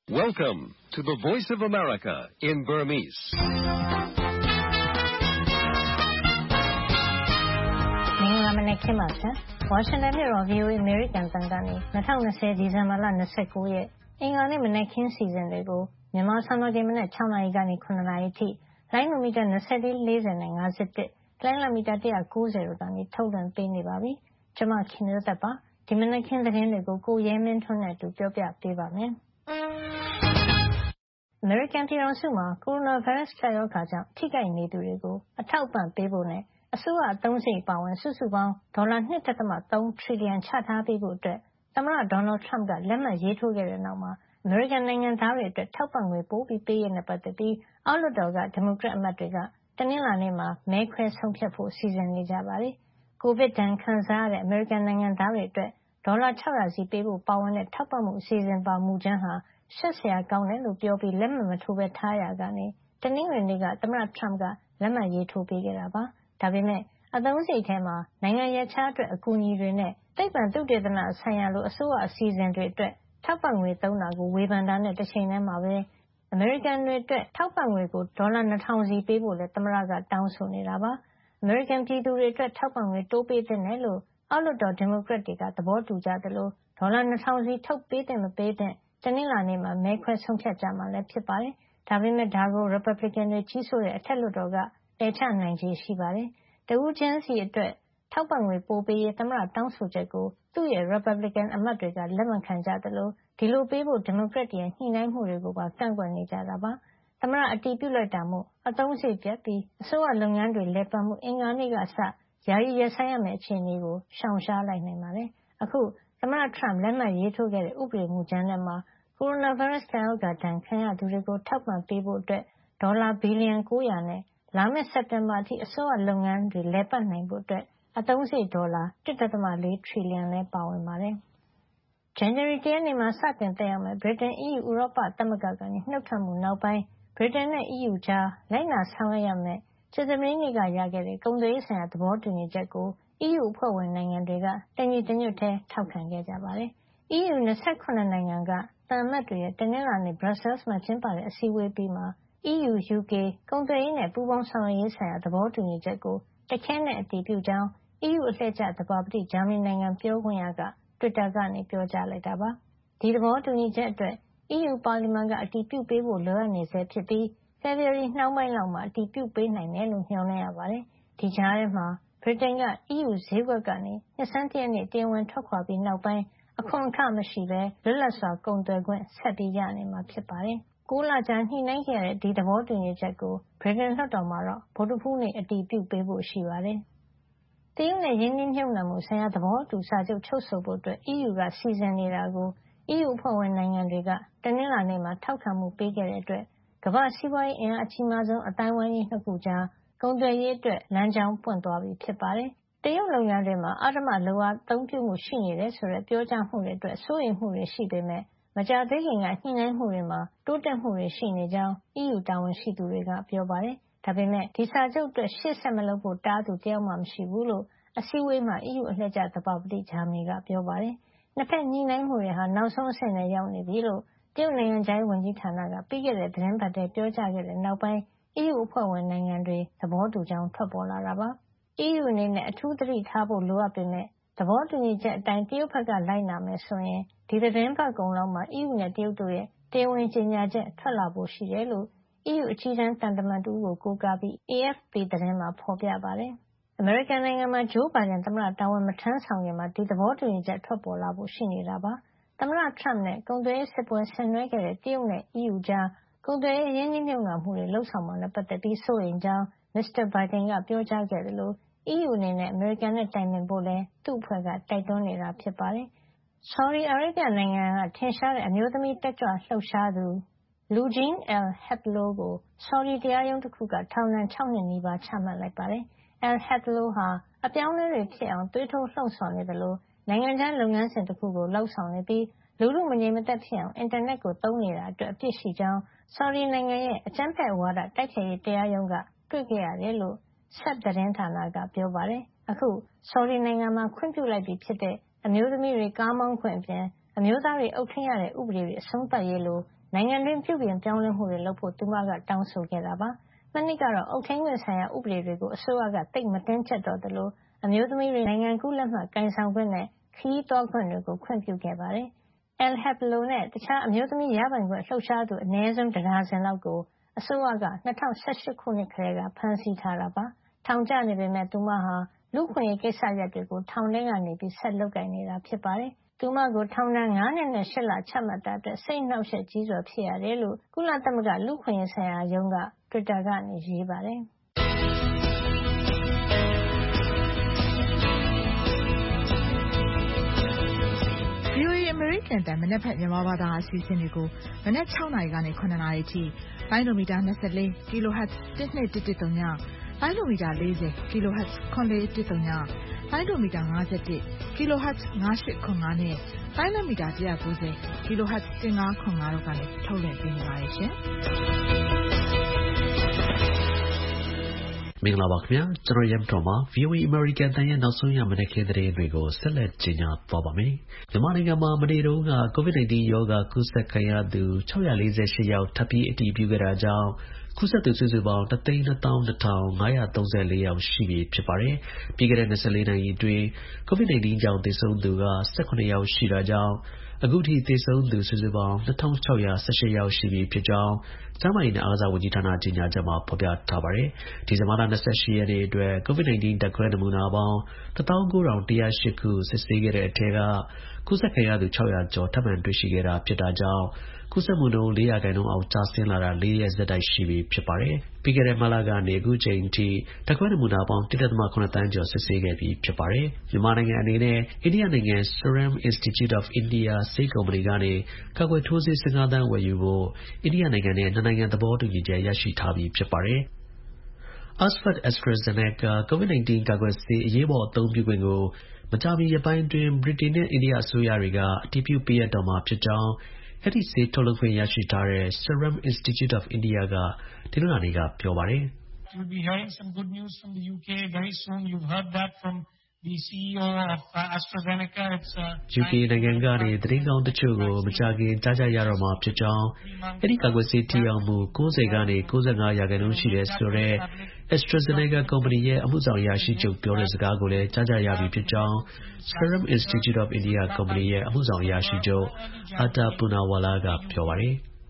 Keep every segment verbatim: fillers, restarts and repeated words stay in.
Welcome to the Voice of America in Burmese. ။မင်္ဂလာမနက်ခင်းပါဗျာ။ Washington မြို့တော် V O A American တန်ကနေ၂၀၂၀ဒီဇင်ဘာလ၂၉ရက်အင်္ဂါနေ့မနက်ခင်းစီစဉ်တွေကိုမြန်မာစံတော်ချိန်မနက်၆နာရီကနေ၇နာရီအထိလိုင်းနိုမီတာ၂၄ ၄၀နဲ့၅၁လိုင်းလမီတာ၁၉၀တို့ကနေထုတ်လွှင့်ပေးနေပါပြီ။ကျွန်မခင်မျိုးသက်ပါဒီမနက်ခင်းသတင်းတွေကိုကိုရဲမင်းထွန်းနဲ့အတူပြောပြပေးပါမယ်။ American ပြည်ထောင်စုမှာကိုရိုနာဗိုင်းရပ်စ်ကပ်ရောဂါကြောင့်ထိခိုက်နေသူတွေကိုအထောက်အပံ့ပေးဖို့နဲ့အစိုးရအသုံးစရိတ်ပါဝင်စုစုပေါင်းဒေါ်လာ၂.၃ထရီလီယံချထားပေးဖို့အတွက်သမ္မတဒေါ်နယ်ထရမ့်ကလက်မှတ်ရေးထိုးခဲ့တဲ့နောက်မှာအမေရိကန်နိုင်ငံသားတွေအတွက်ထောက်ပံ့ငွေပိုပြီးပေးရေးနဲ့ပတ်သက်ပြီးအောက်လွှတ်တော်ကဒီမိုကရက်အမတ်တွေကတနင်္လာနေ့မှာမဲခွဲဆုံးဖြတ်ဖို့စီစဉ်နေကြပါတယ်။ ကိုဗစ်ဒဏ်ခံစားရတဲ့အမေရိကန်နိုင်ငံသားတွေအတွက်ဒေါ်လာ၆၀၀စီပေးဖို့ပါဝင်တဲ့ထောက်ပံ့မှုအစီအစဉ်ပါမူကြမ်းဟာရှက်စရာကောင်းတယ်လို့ပြောပြီးလက်မှတ်မထိုးပဲထားရာကနေတနင်္ဂနွေနေ့ကသမ္မတထရမ့်ကလက်မှတ်ရေးထိုးပေးခဲ့တာပါ။ဒါပေမဲ့အသုံးစရိတ်ထဲမှာနိုင်ငံရပ်ခြားအတွက်အကူအညီတွေနဲ့သိပ္ပံသုတေသနဆိုင်ရာလိုအစိုးရအစီအစဉ်တွေအတွက်ထောက်ပံ့ငွေသုံးတာကိုဝေဖန်တာနဲ့တချိန်တည်းမှာပဲအမေရိကန်တွေအတွက်ထောက်ပံ့ငွေကိုဒေါ်လာ၂၀၀၀စီပေးဖို့လည်းသမ္မတကတောင်းဆိုနေတာပါ။အမေရိကန်ပြည်သူတွေအတွက်ထောက်ပံ့ငွေတိုးပေးသင့်တယ်လို့အောက်လွှတ်တော်ဒီမိုကရက်တွေကသဘောတူကြသလိုဒေါ်လာ၂၀၀၀စီထုတ်ပေးသင့်မပေးသင့်တနင်္လာနေ့မှာမဲခွဲဆုံးဖြတ်ကြမှာလည်းဖြစ်ပါတယ်။ဒါပေမဲ့ဒါကိုရီပတ်ဘလစ်ကန်တွေကြီးစိုးတဲ့အထက်လွှတ်တော်ကပယ်ချနိုင်ခြေရှိပါတယ်။တဦးချင်းစီအတွက်ထောက်ပံ့ငွေပိုပေးရေးသမ္မတတောင်းဆိုချက်ကိုသူ့ရဲ့ရီပတ်ဘလစ်ကန်အမတ်တွေကလက်မခံကြသလိုဒီလိုပေးဖို့ဒီမိုကရက်တွေရဲ့ညှိနှိုင်းမှုတွေကိုပါကန့်ကွက်နေကြတာပါ။သမ္မတအတည်ပြုလိုက်တာမို့အသုံးစရိတ်ပြတ်ပြီးအစိုးရလုပ်ငန်းတွေလည်ပတ်မှုအင်္ဂါနေ့ကစယာယီရပ်ဆိုင်းရမယ့်အခြေအနေကိုရှောင်ရှားလိုက်နိုင်ပါတယ်။အခုသမ္မတထရမ့်လက်မှတ်ရေးထိုးခဲ့တဲ့ဥပဒေမူကြမ်းထဲမှာကိုရိုနာဗိုင်းရပ်စ်ကပ်ရောဂါဒဏ်ခံရသူတွေကိုထောက်ပံ့ပေးဖို့ဒေါ်လာဘီလီယံ၉၀၀နဲ့လာမယ့်စက်တင်ဘာအထိအစိုးရလုပ်ငန်းတွေလည်ပတ်နိုင်ဖို့အသုံးစရိတ်ဒေါ်လာ၁.၄ထရီလီယံလည်းပါဝင်ပါတယ်။ဇန်နဝါရီလ၁ရက်နေ့မှာစတင်သက်ရောက်မယ့်ဗြိတိန်အီးယူဥရောပသမဂ္ဂကနေနှုတ်ထွက်မှုနောက်ပိုင်းဗြိတိန်နဲ့အီးယူကြားလိုက်နာဆောင်ရွက်ရမယ့်ကြာသပတေးနေ့ကရခဲ့တဲ့ကုန်သွယ်ရေးဆိုင်ရာသဘောတူညီချက်ကိုအီးယူအဖွဲ့ဝင်နိုင်ငံတွေကတညီတညွတ်တည်းထောက်ခံခဲ့ကြပါတယ်။အီးယူ၂၇နိုင်ငံကသံအမတ်တွေရဲ့တနင်္လာနေ့ဘရပ်ဆဲလ်မှာကျင်းပတဲ့အစည်းအဝေးပြီးမှာအီးယူ-ယူကေကုန်သွယ်ရေးနဲ့ပူးပေါင်းဆောင်ရွက်ရေးဆိုင်ရာသဘောတူညီချက်ကိုတခဲနက်အတည်ပြုကြောင်းအီးယူအလှည့်ကျသဘာပတိဂျာမနီနိုင်ငံပြောခွင့်ရကတွစ်တာကနေပြောကြားလိုက်တာပါ။ဒီသဘောတူညီချက်အတွက်အီးယူပါလီမန်ကအတည်ပြုပေးဖို့လိုအပ်နေဆဲဖြစ်ပြီးဖေဖေါ်ဝါရီနှောင်းပိုင်းလောက်မှာအတည်ပြုပေးနိုင်တယ်လို့မျှော်လင့်ရပါတယ်။ဒီကြားထဲမှာဗြိတိန်ကအီးယူဈေးကွက်ကနေနှစ်ဆန်းတရက်နေ့တရားဝင်ထွက်ခွာပြီးနောက်ပိုင်းအခွန်အခမရှိဘဲလွတ်လပ်စွာကုန်သွယ်ခွင့်ဆက်ရနေမှာဖြစ်ပါတယ်။၉လကြာညှိနှိုင်းခဲ့ရတဲ့ဒီသဘောတူညီချက်ကိုဗြိတိန်လွှတ်တော်မှာတော့ဗုဒ္ဓဟူးနေ့အတည်ပြုပေးဖို့ရှိပါတယ်။တရုတ်နဲ့ရင်းနှီးမြှုပ်နှံမှုဆိုင်ရာသဘောတူစာချုပ်ချုပ်ဆိုဖို့အီးယူကစီစဉ်နေတာကိုအီးယူအဖွဲ့ဝင်နိုင်ငံတွေကတနင်္လာနေ့မှာထောက်ခံမှုပေးခဲ့တဲ့အတွက်ကမ္ဘာ့စီးပွားရေးအင်အားအကြီးမားဆုံးအသိုင်းအဝိုင်းကြီးနှစ်ခုကြားကုန်သွယ်ရေးအတွက်လမ်းကြောင်းပွင့်သွားပြီဖြစ်ပါတယ်။တရုတ်လုပ်ငန်းတွေမှာအဓမ္မလုပ်အားအသုံးပြုမှုရှိနေတယ်ဆိုတဲ့ပြောကြားမှုတွေအတွက်စိုးရိမ်မှုတွေရှိပေမဲ့မကြာသေးခင်ကညှိနှိုင်းမှုတွေမှာတိုးတက်မှုတွေရှိနေကြောင်းအီးယူတာဝန်ရှိသူတွေကပြောပါတယ်။ဒါပေမဲ့ဒီစာချုပ်အတွက်ရှေ့ဆက်မလုပ်ဖို့တားသူတယောက်မှမရှိဘူးလို့အစည်းအဝေးမှာအီးယူအလှည့်ကျသဘာပတိဂျာမနီကပြောပါတယ်။နှစ်ဖက်ညှိနှိုင်းမှုတွေဟာနောက်ဆုံးအဆင့်ထဲရောက်နေပြီလို့တရုတ်နိုင်ငံခြားရေးဝန်ကြီးဌာနကပြီးခဲ့တဲ့သီတင်းပတ်ထဲပြောကြားခဲ့တဲ့နောက်ပိုင်းအီးယူအဖွဲ့ဝင်နိုင်ငံတွေသဘောတူကြောင်းထွက်ပေါ်လာတာပါ။အီးယူအနေနဲ့အထူးသတိထားဖို့လိုအပ်ပေမဲ့သဘောတူညီချက်အတိုင်းတရုတ်ဘက်ကလိုက်နာမယ်ဆိုရင်ဒီသီတင်းပတ်ကုန်လောက်မှာအီးယူနဲ့တရုတ်တို့ရဲ့တရားဝင်ကြေညာချက်ထွက်လာဖို့ရှိတယ်လို့အီးယူအကြီးတန်းသံတမန်တဦးကိုကိုးကားပြီးအေအက်ဖ်ပီသတင်းမှာဖေါ်ပြပါတယ်။အမေရိကန်နိုင်ငံမှာဂျိုးဘိုင်ဒန်သမ္မတတာဝန်မထမ်းဆောင်ခင်မှာဒီသဘောတူညီချက်ထွက်ပေါ်လာဖို့ရှိနေတာပါ။သမ္မတထရမ့်နဲ့ကုန်သွယ်ရေးစစ်ပွဲဆင်နွှဲခဲ့တဲ့တရုတ်နဲ့အီးယူကြားကုန်သွယ်ရေးရင်းနှီးမြှုပ်နှံမှုတွေလုပ်ဆောင်မှာနဲ့ပတ်သက်ပြီးစိုးရိမ်ကြောင်းမစ္စတာဘိုင်ဒန်ကပြောကြားခဲ့သလိုအီးယူအနေနဲ့အမေရိကန်နဲ့တိုင်ပင်ဖို့လည်းသူ့အဖွဲ့ကတိုက်တွန်းနေတာဖြစ်ပါတယ်။ဆော်ဒီအာရေဗျနိုင်ငံကထင်ရှားတဲ့အမျိုးသမီးတက်ကြွလှုပ်ရှားသူ Loujain al-Hathloul ကိုဆော်ဒီတရားရုံးတခုကထောင်ဒဏ်၆နှစ်နီးပါးချမှတ်လိုက်ပါတယ်။ al-Hathloul ဟာအပြောင်းအလဲတွေဖြစ်အောင်သွေးထိုးလှုံ့ဆော်နေသလိုနိုင်ငံခြားလုပ်ငန်းစဉ်တခုကိုလုပ်ဆောင်နေပြီးလူထုမငြိမ်မသက်ဖြစ်အောင်အင်တာနက်ကိုသုံးနေတာအတွက်အပြစ်ရှိကြောင်းဆော်ဒီနိုင်ငံရဲ့အကြမ်းဖက်ဝါဒတိုက်ဖျက်ရေးတရားရုံးကတွေ့ခဲ့ရတယ်လို့ Sabq သတင်းဌာနကပြောပါတယ်။အခုဆော်ဒီနိုင်ငံမှာခွင့်ပြုလိုက်ပြီဖြစ်တဲ့အမျိုးသမီးတွေကားမောင်းခွင့်အပြင်အမျိုးသားတွေအုပ်ထိန်းရတဲ့ဥပဒေတွေအဆုံးသတ်ရေးလိုနနိုင်ငံတွင်းပြုပြင်ပြောင်းလဲမှုတွေလုပ်ဖို့သူမကတောင်းဆိုခဲ့တာပါ။မနှစ်ကတော့အုပ်ထိန်းခွင့်ဆိုင်ရာဥပဒေတွေကိုအစိုးရကသိပ်မတင်းကျပ်တော့သလိုအမျိုးသမီးတွေနိုင်ငံကူးလက်မှတ်ကိုင်ဆောင်ခွင့်နဲ့ခရီးသွားခွင့်တွေကိုခွင့်ပြုခဲ့ပါတယ်။ El Hablo နဲ့တခြားအမျိုးသမီးရပိုင်ခွင့်လှုပ်ရှားသူအနည်းဆုံးတဒါဇင်လောက်ကိုအစိုးရက၂၀၁၈ခုနှစ်ကတည်းကဖမ်းဆီးထားတာပါ။ထောင်ကျနေပေမဲ့သူမဟာလူ့အခွင့်အရေးကိစ္စရပ်တွေကိုထောင်ထဲကနေပြီးဆက်လုပ်ကိုင်နေတာဖြစ်ပါတယ်။သူမကိုထောင်ဒဏ်ငါးနှစ်နဲ့ရှစ်လချမှတ်တာအတွက်စိတ်အနှောက်အယှက်ကြီးစွာဖြစ်ရတယ်လို့ကုလသမဂ္ဂလူ့အခွင့်အရေးဆိုင်ရာရုံးကတွစ်တာကနေရေးပါတယ်။ V O A အမေရိကန်တန်မနက်ဖြန်မြန်မာဘာသာအစီအစဉ်တွေကိုမနက်၆နာရီကနေ၇နာရီအထိပိုင်းလိုမီတာ၂၄ kHz တစ်နှစ်တစ်တစ်သုံးညပိုင်းလိုမီတာ၄၀ kHz ခွန်လေးတစ်သုံးညပိုင်းလိုမီတာ၅၁ kHz ၅၈ခွန်၅နဲ့ပိုင်းလိုမီတာ၁၉၀ kHz ၁၅ခွန်၅တို့ကနေထုတ်လွှင့်ပေးနေပါတယ်ရှင်။မင်္ဂလာပါခင်ဗျာကျွန်တော်ရမ်တော်မှာ V O A American တန်ရဲ့နောက်ဆုံးရမနေ့ကတဲ့သတင်းတွေကိုဆက်လက်ကြီးညာသွားပါမယ်မြန်မာနိုင်ငံမှာမနေ့တုန်းက COVID 19 ရောဂါကူးစက်ခံရသူ၆၄၈ယောက်ထပ်ပြီးအတည်ပြုခဲ့တာကြောင့်ကူးစက်သူစုစုပေါင်း တစ်သိန်းနှစ်သောင်းနှစ်ထောင်ငါးရာသုံးဆယ်လေးယောက်ရှိပြီဖြစ်ပါတယ်ပြီးခဲ့တဲ့၂၄နာရီအတွင်း COVID 19 ကြောင့်သေဆုံးသူက၁၇ယောက်ရှိတာကြောင့်အခုထိသေဆုံးသူစုစုပေါင်း၂ထောင်၆ရာ၁၈ယောက်ရှိပြီဖြစ်ကြောင်းကျန်းမာရေးနဲ့အားကစားဝန်ကြီးဌာနကြီးညာချက်မှာဖော်ပြထားပါတယ်ဒီဇင်ဘာလ၂၈ရက်နေ့အတွက် COVID 19 ဓာတ်ခွဲနမူနာပေါင်းတစ်သောင်းကိုးထောင်တစ်ရာရှစ်ခုစစ်ဆေးခဲ့တဲ့အထက်ကကူးစက်ခံရသူ၆ရာကျော်ထပ်မံတွေ့ရှိခဲ့တာဖြစ်တာကြောင့်ကူးစက်မှုနှုန်း၄ရာခိုင်နှုန်းအောက်ကျဆင်းလာတာ၄ရက်ဆက်တိုက်ရှိပြီဖြစ်ပါတယ်ပြီးခဲ့တဲ့မလကနေအခုချိန်ထိဓာတ်ခွဲနမူနာပေါင်းတစ်ဒသမ၇သန်းကျော်စစ်ဆေးခဲ့ပြီးဖြစ်ပါတယ်မြန်မာနိုင်ငံအနေနဲ့အိန္ဒိယနိုင်ငံ Serum Institute of India ဆေးကုမ္ပဏီကနေကာကွယ်ထိုးဆေး၁၅သန်းဝယ်ယူဖို့အိန္ဒိယနိုင်ငံနဲ့နှစ်နိုင်ငံသဘောတူညီချက်ရရှိထားပြီးဖြစ်ပါတယ်Oxford AstraZeneca COVID 19 ကာကွယ်ဆေးအရေးပေါ်အသုံးပြုခွင့်ကိုမကြာမီရက်ပိုင်းအတွင်းဗြိတိန်နဲ့အိန္ဒိယအစိုးရတွေကအတည်ပြုပေးရတော့မှာဖြစ်ကြောင်းအဲဒီဆေးထုတ်လုပ်ခွင့်ရရှိထားတဲ့ Serum Institute of India ကဒီလိုနေ့ကပြောပါတယ် You'll be hearing some good news from the U K very soon. You've heard that from the C E O of uh, AstraZeneca. It's uh, U K နိုင်ငံကနေသတင်းကောင်းတချို့ကိုမကြာခင်ကြားကြရတော့မှာဖြစ်ကြောင်းအဲဒီကာကွယ်ဆေးထိရောက်မှု၉၀ကနေ၉၅ရာခိုင်နှုန်းရှိတယ်ဆိုတော့ AstraZeneca ကုမ္ပဏီရဲ့အမှုဆောင်အရာရှိချုပ်ပြောတဲ့စကားကိုလည်းကြားကြရပြီဖြစ်ကြောင်း Serum Institute of India ကုမ္ပဏီရဲ့အမှုဆောင်အရာရှိချုပ် Adar Poonawalla ကပြောပါတယ်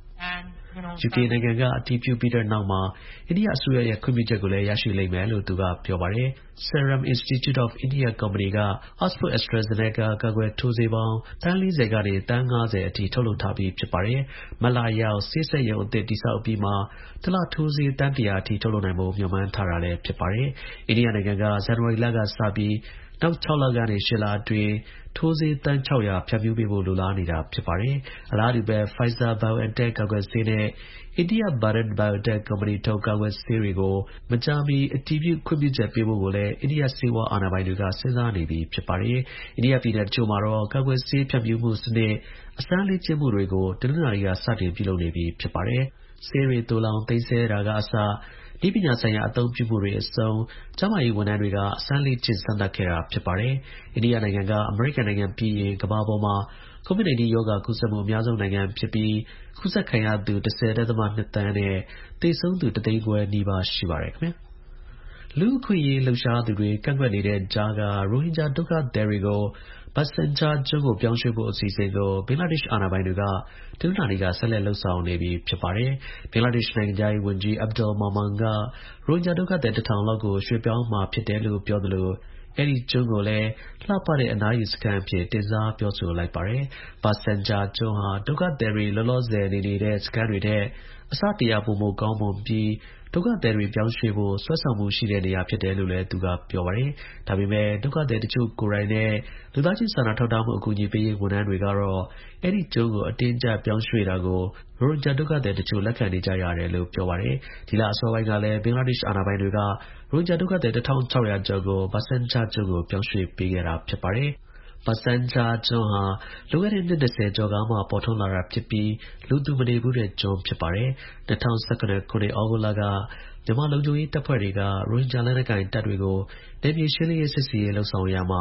U K နိုင်ငံကအတည်ပြုပြီးတဲ့နောက်မှာအိန္ဒိယအစိုးရရဲ့ခွင့်ပြုချက်ကိုလည်းရရှိလိမ့်မယ်လို့သူကပြောပါတယ် Serum Institute of India ကုမ္ပဏီက Oxford AstraZeneca ကာကွယ်ထိုးဆေးပေါင်းသန်း၄၀ကနေသန်း၅၀အထိထုတ်လုပ်ထားပြီးဖြစ်ပါတယ်မတ်လရောက်ဆေးစက်ရုံအသစ်တည်ဆောက်ပြီးမှတစ်လထိုးဆေးသန်းတစ်ရာအထိထုတ်လုပ်နိုင်ဖို့မျှော်မှန်းထားတာလည်းဖြစ်ပါတယ်အိန္ဒိယနိုင်ငံကဇန်နဝါရီလကစပြီးနောက်၆လကနေ၈လအတွင်းထိုးဆေးသန်း၆ရာဖြန့်ဖြူးပေးဖို့လိုလားနေတာဖြစ်ပါတယ်အလားတူပဲ Pfizer-BioNTech ကာကွယ်ဆေးနဲ့အိန္ဒိယ Bharat Biotech ကုမ္ပဏီထုတ်ကာကွယ်ဆေးတွေကိုမကြာမီအတည်ပြုခွင့်ပြုချက်ပေးဖို့ကိုလည်းအိန္ဒိယဆေးဝါးအာဏာပိုင်တွေကစဉ်းစားနေပြီဖြစ်ပါတယ်အိန္ဒိယပြည်နယ်တချို့မှာတော့ကာကွယ်ဆေးဖြန့်ဖြူးမှုစနစ်အစမ်းလေ့ကျင့်မှုတွေကိုတနင်္လာနေ့ကစတင်ပြုလုပ်နေပြီဖြစ်ပါတယ်ဆေးတွေသိုလှောင်သိမ်းဆည်းတာကအစနည်းပညာဆိုင်ရာအသုံးပြုမှုတွေအဆုံးကျန်းမာရေးဝန်ထမ်းတွေကအစမ်းလေ့ကျင့်စမ်းသပ်ခဲ့တာဖြစ်ပါတယ်အိန္ဒိယနိုင်ငံကအမေရိကန်နိုင်ငံပြီးရင်ကမ္ဘာပေါ်မှာ COVID 19 ရောဂါကူးစက်မှုအများဆုံးနိုင်ငံဖြစ်ပြီးကူးစက်ခံရသူ၁၀ဒသမ၂သန်းနဲ့သေဆုံးသူတစ်သိန်းခွဲနီးပါးရှိပါတယ်ခင်ဗျာလူ့အခွင့်အရေးလှုပ်ရှားသူတွေကန့်ကွက်နေတဲ့ကြားကရိုဟင်ဂျာဒုက္ခသည်တွေကိုBhasan Char ကျွန်းကိုပြောင်းရွှေ့ဖို့အစီအစဉ်ကိုဘင်္ဂလားဒေ့ရှ်အာဏာပိုင်တွေကတနင်္လာနေ့ကဆက်လက်လုပ်ဆောင်နေပြီဖြစ်ပါတယ်ဘင်္ဂလားဒေ့ရှ်နိုင်ငံခြားရေးဝန်ကြီး Abdul Momen ကရိုဟင်ဂျာဒုက္ခသည်တစ်ထောင်လောက်ကိုရွှေ့ပြောင်းမှာဖြစ်တယ်လို့ပြောသလိုအဲဒီကျွန်းကိုလည်းလှပတဲ့အနားယူစခန်းအဖြစ်တင်စားပြောဆိုလိုက်ပါတယ်Bhasan Char ကျွန်းဟာဒုက္ခသည်တွေလောလောဆယ်နေနေတဲ့စခန်းတွေထက်အဆတရာပိုမိုကောင်းမွန်ပြီးဒုက္ခသည်တွေပြောင်းရွှေ့ဖို့ဆွဲဆောင်မှုရှိတဲ့နေရာဖြစ်တယ်လို့လည်းသူကပြောပါတယ်ဒါပေမဲ့ဒုက္ခသည်တချို့ကိုယ်တိုင်နဲ့လူသားချင်းစာနာထောက်ထားမှုအကူအညီပေးရေးဝန်ထမ်းတွေကတော့အဲဒီကျွန်းကိုအတင်းကျပ်ပြောင်းရွှေ့တာကိုရိုဟင်ဂျာဒုက္ခသည်တချို့လက်ခံနေကြရတယ်လို့ပြောပါတယ်ဒီလအစောပိုင်းကလည်းဘင်္ဂလားဒေ့ရှ်အာဏာပိုင်တွေကရိုဟင်ဂျာဒုက္ခသည်တစ်ထောင်ခြောက်ရာကျော်ကိုBhasan Char ကျွန်းကိုပြောင်းရွှေ့ပေးခဲ့တာဖြစ်ပါတယ်Bhasan Char ကျွန်းဟာလွန်ခဲ့တဲ့နှစ်၂၀ကျော်ကမှပေါ်ထွန်းလာတာဖြစ်ပြီးလူသူမနေဘူးတဲ့ကျွန်းဖြစ်ပါတယ်၂၀၁၇ခုနှစ်ဩဂုတ်လကမြန်မာလုံခြုံရေးတပ်ဖွဲ့တွေကရိုဟင်ဂျာလက်နက်ကိုင်တပ်တွေကိုနယ်မြေရှင်းလင်းရေးစစ်ဆင်ရေးလုပ်ဆောင်ရာမှာရို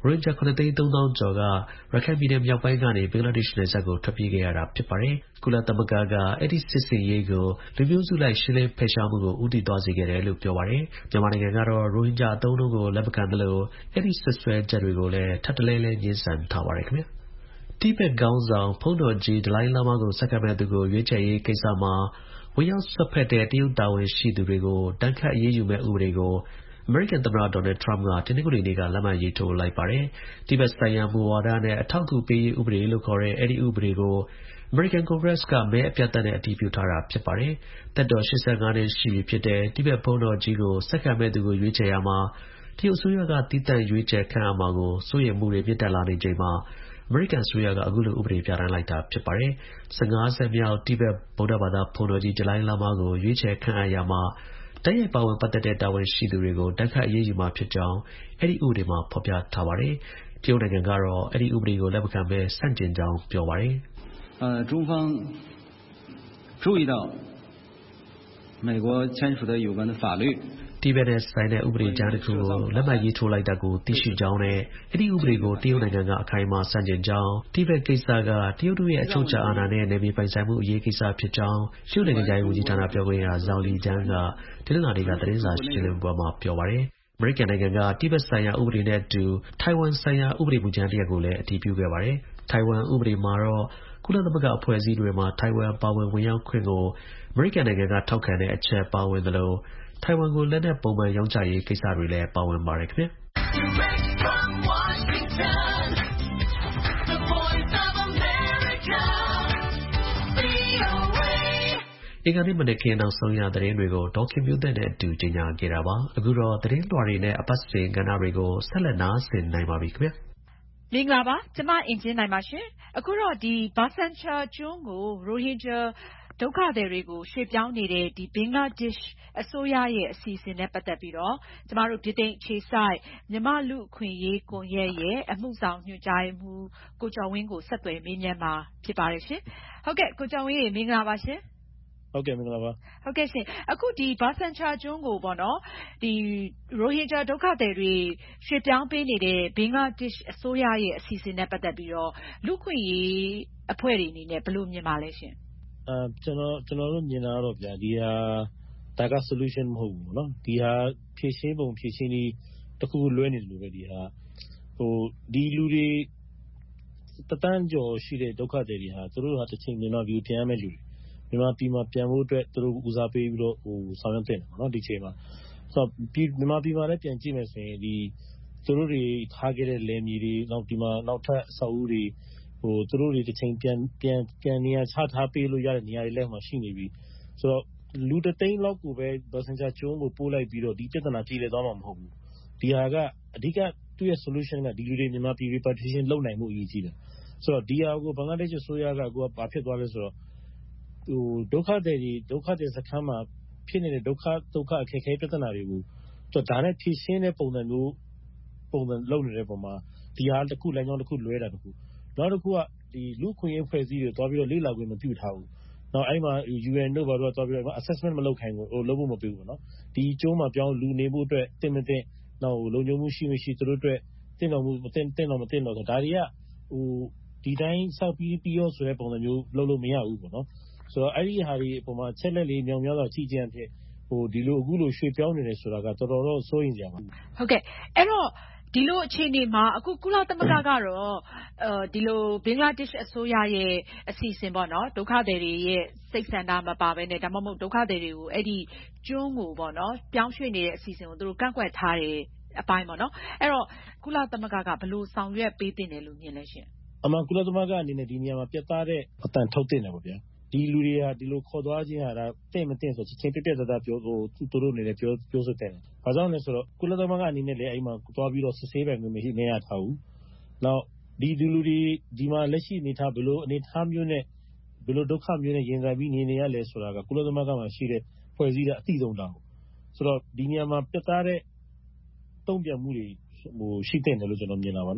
ရိုဟင်ဂျာ ခုနှစ်သိန်းသုံးသောင်းကျော်က ရခိုင်ပြည်နယ်မြောက်ပိုင်းကနေ ဘင်္ဂလားဒေ့ရှ်နယ်စပ်ကို ထွက်ပြေးခဲ့ရတာဖြစ်ပါတယ်။ ကုလသမဂ္ဂက အဲဒီစစ်ဆင်ရေးကို လူမျိုးစုလိုက်ရှင်းလင်းဖယ်ရှားမှုကို ဦးတည်သွားစေခဲ့တယ်လို့ ပြောပါတယ်။ မြန်မာနိုင်ငံကတော့ ရိုဟင်ဂျာအသုံးအနှုန်းကို လက်မခံသလို အဲဒီစွပ်စွဲချက်တွေကိုလည်း ထပ်တလဲလဲ ငြင်းဆန်ထားပါတယ်ခင်ဗျာ။ တိဘက်ခေါင်းဆောင် ဘုန်းတော်ကြီး ဒလိုင်းလားမားကို ဆက်ခံမယ့်သူကို ရွေးချယ်ရေးကိစ္စမှာ ဝင်ရောက်စွက်ဖက်တဲ့ တရုတ်တာဝန်ရှိသူတွေကို ဒဏ်ခတ်အရေးယူမယ့်ဥပဒေကို အမေရိကန်သမ္မတ ဒေါ်နယ်ထရမ့်က တနင်္ဂနွေနေ့က လက်မှတ်ရေးထိုးလိုက်ပါတယ်။ တိဘက်ဆိုင်ရာမူဝါဒနဲ့ အထောက်အကူပေးရေးဥပဒေလို့ခေါ်တဲ့ အဲဒီဥပဒေကို အမေရိကန်ကွန်ဂရက်က မဲအပြတ်အသတ်နဲ့ အတည်ပြုထားတာဖြစ်ပါတယ်။ သက်တော် ၈၅ နှစ်ရှိပြီဖြစ်တဲ့ တိဘက်ဘုန်းတော်ကြီးကို ဆက်ခံမယ့်သူကို ရွေးချယ်ရာမှာ တရုတ်အစိုးရက သီးသန့်ရွေးချယ်ခန့်အပ်မှာကို စိုးရိမ်မှုတွေမြင့်တက်လာနေချိန်မှာ အမေရိကန်အစိုးရက အခုလို ဥပဒေပြဌာန်းလိုက်တာဖြစ်ပါတယ်။ ၁၅ ဆက်မြောက် တိဘက်ဗုဒ္ဓဘာသာဘုန်းတော်ကြီး ဒလိုင်းလားမားကို ရွေးချယ်ခန့်အပ်ရာမှာ တိုက်ရိုက်ပါဝင်ပတ်သက်တဲ့ တာဝန်ရှိသူတွေကို ဒဏ်ခတ်အရေးယူမှာဖြစ်ကြောင်း အဲဒီဥပဒေမှာ ဖော်ပြထားပါတယ်။ တရုတ်နိုင်ငံကတော့ အဲဒီဥပဒေကို လက်မခံဘဲ ဆန့်ကျင်ကြောင်း ပြောပါတယ်။呃，中方注意到美国签署的有关的法律。 တိဘက်နဲ့ဆိုင်တဲ့ဥပဒေကြမ်းတစ်ခုကို လက်မှတ်ရေးထိုးလိုက်တာကို သိရှိကြောင်းနဲ့ အဲဒီဥပဒေကို တရုတ်နိုင်ငံက အခိုင်အမာ ဆန့်ကျင်ကြောင်း၊ တိဘက်ကိစ္စက တရုတ်တို့ရဲ့ အချုပ်အခြာအာဏာနဲ့ နယ်မြေပိုင်ဆိုင်မှုအရေးကိစ္စဖြစ်ကြောင်း တရုတ်နိုင်ငံခြားရေးဝန်ကြီးဌာန ပြောခွင့်ရ Zhao Lijian က တနင်္လာနေ့က သတင်းစာရှင်းလင်းပွဲမှာ ပြောပါတယ်။ အမေရိကန်နိုင်ငံက တိဘက်ဆိုင်ရာဥပဒေနဲ့အတူ ထိုင်ဝမ်ဆိုင်ရာ ဥပဒေမူကြမ်းတစ်ရပ်ကိုလည်း အတည်ပြုခဲ့ပါတယ်။ ထိုင်ဝမ်ဥပဒေမှာတော့ ကုလသမဂ္ဂအဖွဲ့အစည်းတွေမှာ ထိုင်ဝမ်အပါအဝင် ဝင်ရောက်ခွင့်ကို အမေရိကန်နိုင်ငံက ထောက်ခံတဲ့အချက်ပါဝင်သလို ထိုင်ဝမ်ကို လက်နက်ပုံမှန်ရောင်းချရေးကိစ္စတွေလည်း ပါဝင်ပါတယ်ခင်ဗျာ။အင်္ဂါနေ့မနက်ခင်း နောက်ဆုံးရသတင်းတွေကို ဒေါ်ခင်မျိုးသက်က ကြေညာခဲ့တာပါ။ အခုတော့ သတင်းလွှာတွေနဲ့ အပတ်စဉ်ကဏ္ဍတွေကို ဆက်လက်နားဆင်နိုင်ပါပြီခင်ဗျာ။မင်္ဂလာပါ။ ကျမ အင်ကြင်းနိုင်ပါရှင်။ အခုတော့ ဒီ Bhasan Char ကျွန်းကို ရိုဟင်ဂျာဒုက္ခသည်တွေကို ရွှေ့ပြောင်းနေတဲ့ ဘင်္ဂလားဒေ့ရှ်အစိုးရရဲ့အစီအစဉ်နဲ့ ပတ်သက်ပြီးတော့ ကျမတို့ ဗြိတိန်အခြေစိုက် မြန်မာ့လူ့အခွင့်အရေးကွန်ရက်ရဲ့ အမှုဆောင်ညွှန်ကြားရေးမှူး ကိုကျော်ဝင်းကို ဆက်သွယ်မေးမြန်းမှာဖြစ်ပါတယ်ရှင်။ ဟုတ်ကဲ့ ကိုကျော်ဝင်းရေ မင်္ဂလာပါရှင်။ဟုတ်ကဲ့ မင်္ဂလာပါ။ဟုတ်ကဲ့ရှင် အခုဒီ Bhasan Char ကျွန်းကိုပေါ့နော် ဒီရိုဟင်ဂျာဒုက္ခသည်တွေရွှေ့ပြောင်းပေးနေတဲ့ ဘင်္ဂလားဒေ့ရှ်အစိုးရရဲ့အစီအစဉ်နဲ့ ပတ်သက်ပြီးတော့ လူ့အခွင့်အရေးအဖွဲ့တွေအနေနဲ့ ဘယ်လိုမြင်ပါလဲရှင်။အဲကျနော်ကျနော်တို့မြင်တာကတော့ဗျာဒီဟာဒါက solution မဟုတ်ဘူးပေါ့နော်ဒီဟာဖြေရှင်းပုံဖြေရှင်းနည်းတစ်ခုခုလွဲနေတယ်လို့ပဲဒီဟာဟိုဒီလူတွေတသန်းကျော်ရှိတဲ့ဒုက္ခသည်တွေဟာသူတို့ဟာတစ်ချိန်မြန်မာပြည်ပြန်ရမယ့်လူတွေမြန်မာပြည်မှာပြန်ဖို့အတွက်သူတို့ဦးစားပေးပြီးတော့ဟိုဆောင်ရွက်တင်တယ်ပေါ့နော်ဒီချိန်မှာဆိုတော့ပြည်မြန်မာပြည်မှာလည်းပြန်ကြည့်မယ်ဆိုရင်ဒီသူတို့တွေထားခဲ့တဲ့လယ်မြေတွေနောက်ဒီမှာနောက်ထပ်အဆောက်အဦတွေဟိုသူတို့တွေတစ်ချိန်ပြန်ပြန်ပြန်နေရာချထားပေးလို့ရတဲ့နေရာတွေလည်းမှရှိနေပြီဆိုတော့လူတသိန်းလောက်ကိုပဲ Bhasan Char ကျွန်းကိုပို့လိုက်ပြီးတော့ဒီပြဿနာပြေလည်သွားမှာမဟုတ်ဘူးဒီဟာကအဓိကသူ့ရဲ့ solution ကဒီလူတွေမြန်မာပြည် repatriation လုပ်နိုင်မှုအရေးကြီးတယ်ဆိုတော့ဒီဟာကိုဘင်္ဂလားဒေ့ရှ်အစိုးရကကိုကဘာဖြစ်သွားလဲဆိုတော့ဟိုဒုက္ခသည်တွေဒုက္ခသည်စခန်းမှာဖြစ်နေတဲ့ဒုက္ခဒုက္ခအခက်အခဲပြဿနာတွေကိုဒါနဲ့ဖြေရှင်းတဲ့ပုံစံမျိုးပုံစံလုပ်နေတဲ့ပုံမှာဒီဟာတစ်ခုလမ်းကြောင်းတစ်ခုလွဲတာတစ်ခုနောက်တစ်ခုကဒီလူ့ခွင့်ရေးဖွဲ့စည်းတွေတွားပြီးတော့လေ့လာခွင့်မပြုထားဘူးနောက်အဲ့မှာ ယူအန် တို့ဘာလို့တွားပြီးတော့ assessment မလုပ်ခိုင်းဘူးဟိုလုပ်ဖို့မပေးဘူးပေါ့နော်ဒီကျုံးမှာပြောင်းလူနေဖို့အတွက်တင်မတင်နောက်လုံခြုံမှုရှိမရှိသူတို့အတွက်တင့်တော်မှုမတင်တင်တော်မတင်တော်ဆိုဒါတွေကဟိုဒီတိုင်းစောက်ပြီးပြီးရောဆိုတဲ့ပုံစံမျိုးလုပ်လို့မရဘူးပေါ့နော်ဆိုတော့အဲ့ဒီဟာတွေပုံမှာချက်လက်လေးမြောင်များစွာကြီးကြံဖြစ်ဟိုဒီလိုအခုလိုရွှေ့ပြောင်းနေတယ်ဆိုတာကတော်တော်တော့စိုးရိမ်စရာပါဟုတ်ကဲ့အဲ့တော့ဒီလိုအခြေအနေမှာအခုကုလသမဂ္ဂကတော့အဲဒီလိုဘင်္ဂလားဒေ့ရှ်အစိုးရရဲ့အစီအစဉ်ပေါ့နော်ဒုက္ခသည်တွေရဲ့စိတ်ဆန္ဒမပါဘဲနဲ့ဒါမှမဟုတ်ဒုက္ခသည်တွေကိုအဲ့ဒီကျွန်းကိုပေါ့နော်ပြောင်းရွှေ့နေတဲ့အစီအစဉ်ကိုသူတို့ကန့်ကွက်ထားတယ်အပိုင်းပေါ့နော်အဲ့တော့ကုလသမဂ္ဂကဘယ်လိုဆောင်ရွက်ပေးသင့်တယ်လို့မြင်လဲရှင်အမှန်ကုလသမဂ္ဂအနေနဲ့ဒီနေရာမှာပြတ်သားတဲ့အတန်ထုတ်တင်တယ်ပေါ့ဗျာဒီလူတွေဟာဒီလိုခေါ်သွားခြင်းဟာဒါတင့်မတင့်ဆိုချင်းပြပြသားသားပြောဟိုသူတို့အနေနဲ့ပြောပြောဆိုတယ်။ဘာကြောင့်လဲဆိုတော့ကုလသမဂ္ဂအနေနဲ့လည်းအဲ့မှာသွားပြီးတော့စစ်ဆေးပိုင်ခွင့်မရှိနေရထားဘူး။နောက်ဒီဒီလူတွေဒီမှာလက်ရှိအနေထားဘယ်လိုအနေထားမျိုးနဲ့ဘယ်လိုဒုက္ခမျိုးနဲ့ရင်ဆိုင်ပြီးနေနေရလဲဆိုတာကကုလသမဂ္ဂမှာရှိတဲ့ဖွဲ့စည်းတဲ့အသိဆုံးတောင်းဆိုတော့ဒီနေရာမှာပြတ်သားတဲ့တုံ့ပြန်မှုတွေဟိုရှိတဲ့တယ်လို့ကျွန်တော်မြင်တာပါနော်။